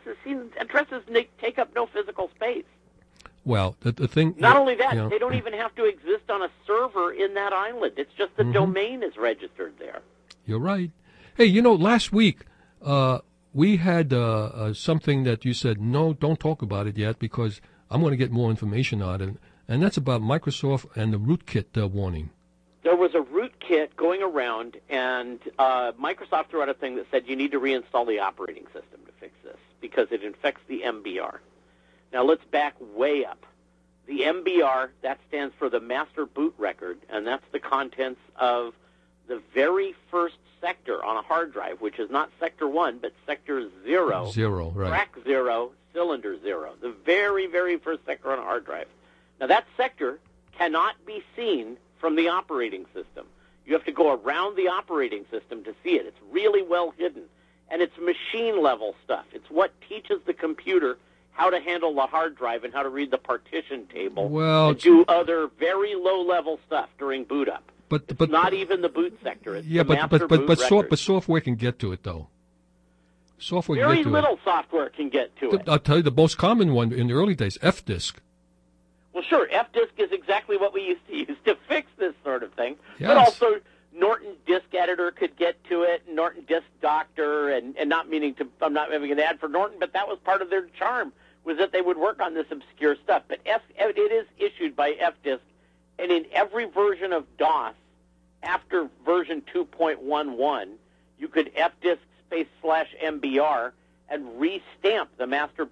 take up no physical space. Well, the thing. Not only that, they don't even have to exist on a server in that island. It's just the domain is registered there. You're right. Hey, last week we had something that you said, no, don't talk about it yet because I'm going to get more information on it, and that's about Microsoft and the rootkit warning. There was a rootkit going around, and Microsoft threw out a thing that said you need to reinstall the operating system to fix this because it infects the MBR. Now, let's back way up. The MBR, that stands for the master boot record, and that's the contents of the very first sector on a hard drive, which is not sector 1, but sector 0. 0, right. Track 0, cylinder 0. The very, very first sector on a hard drive. Now, that sector cannot be seen from the operating system. You have to go around the operating system to see it. It's really well hidden, and it's machine-level stuff. It's what teaches the computer how to handle the hard drive and how to read the partition table and do other very low-level stuff during boot up. It's not even the boot sector. It's yeah, the master boot record. but software can get to it though. Software Very can get to little software can get to it. I'll tell you the most common one in the early days, Fdisk. Well, sure, Fdisk is exactly what we used to use to fix this sort of thing. Yes. But also, Norton Disk Editor could get to it, Norton Disk Doctor, and not meaning to, I'm not having an ad for Norton, but that was part of their charm, was that they would work on this obscure stuff. But it is issued by Fdisk, and in every version of DOS, after version 2.11, you could Fdisk /MBR and restamp the master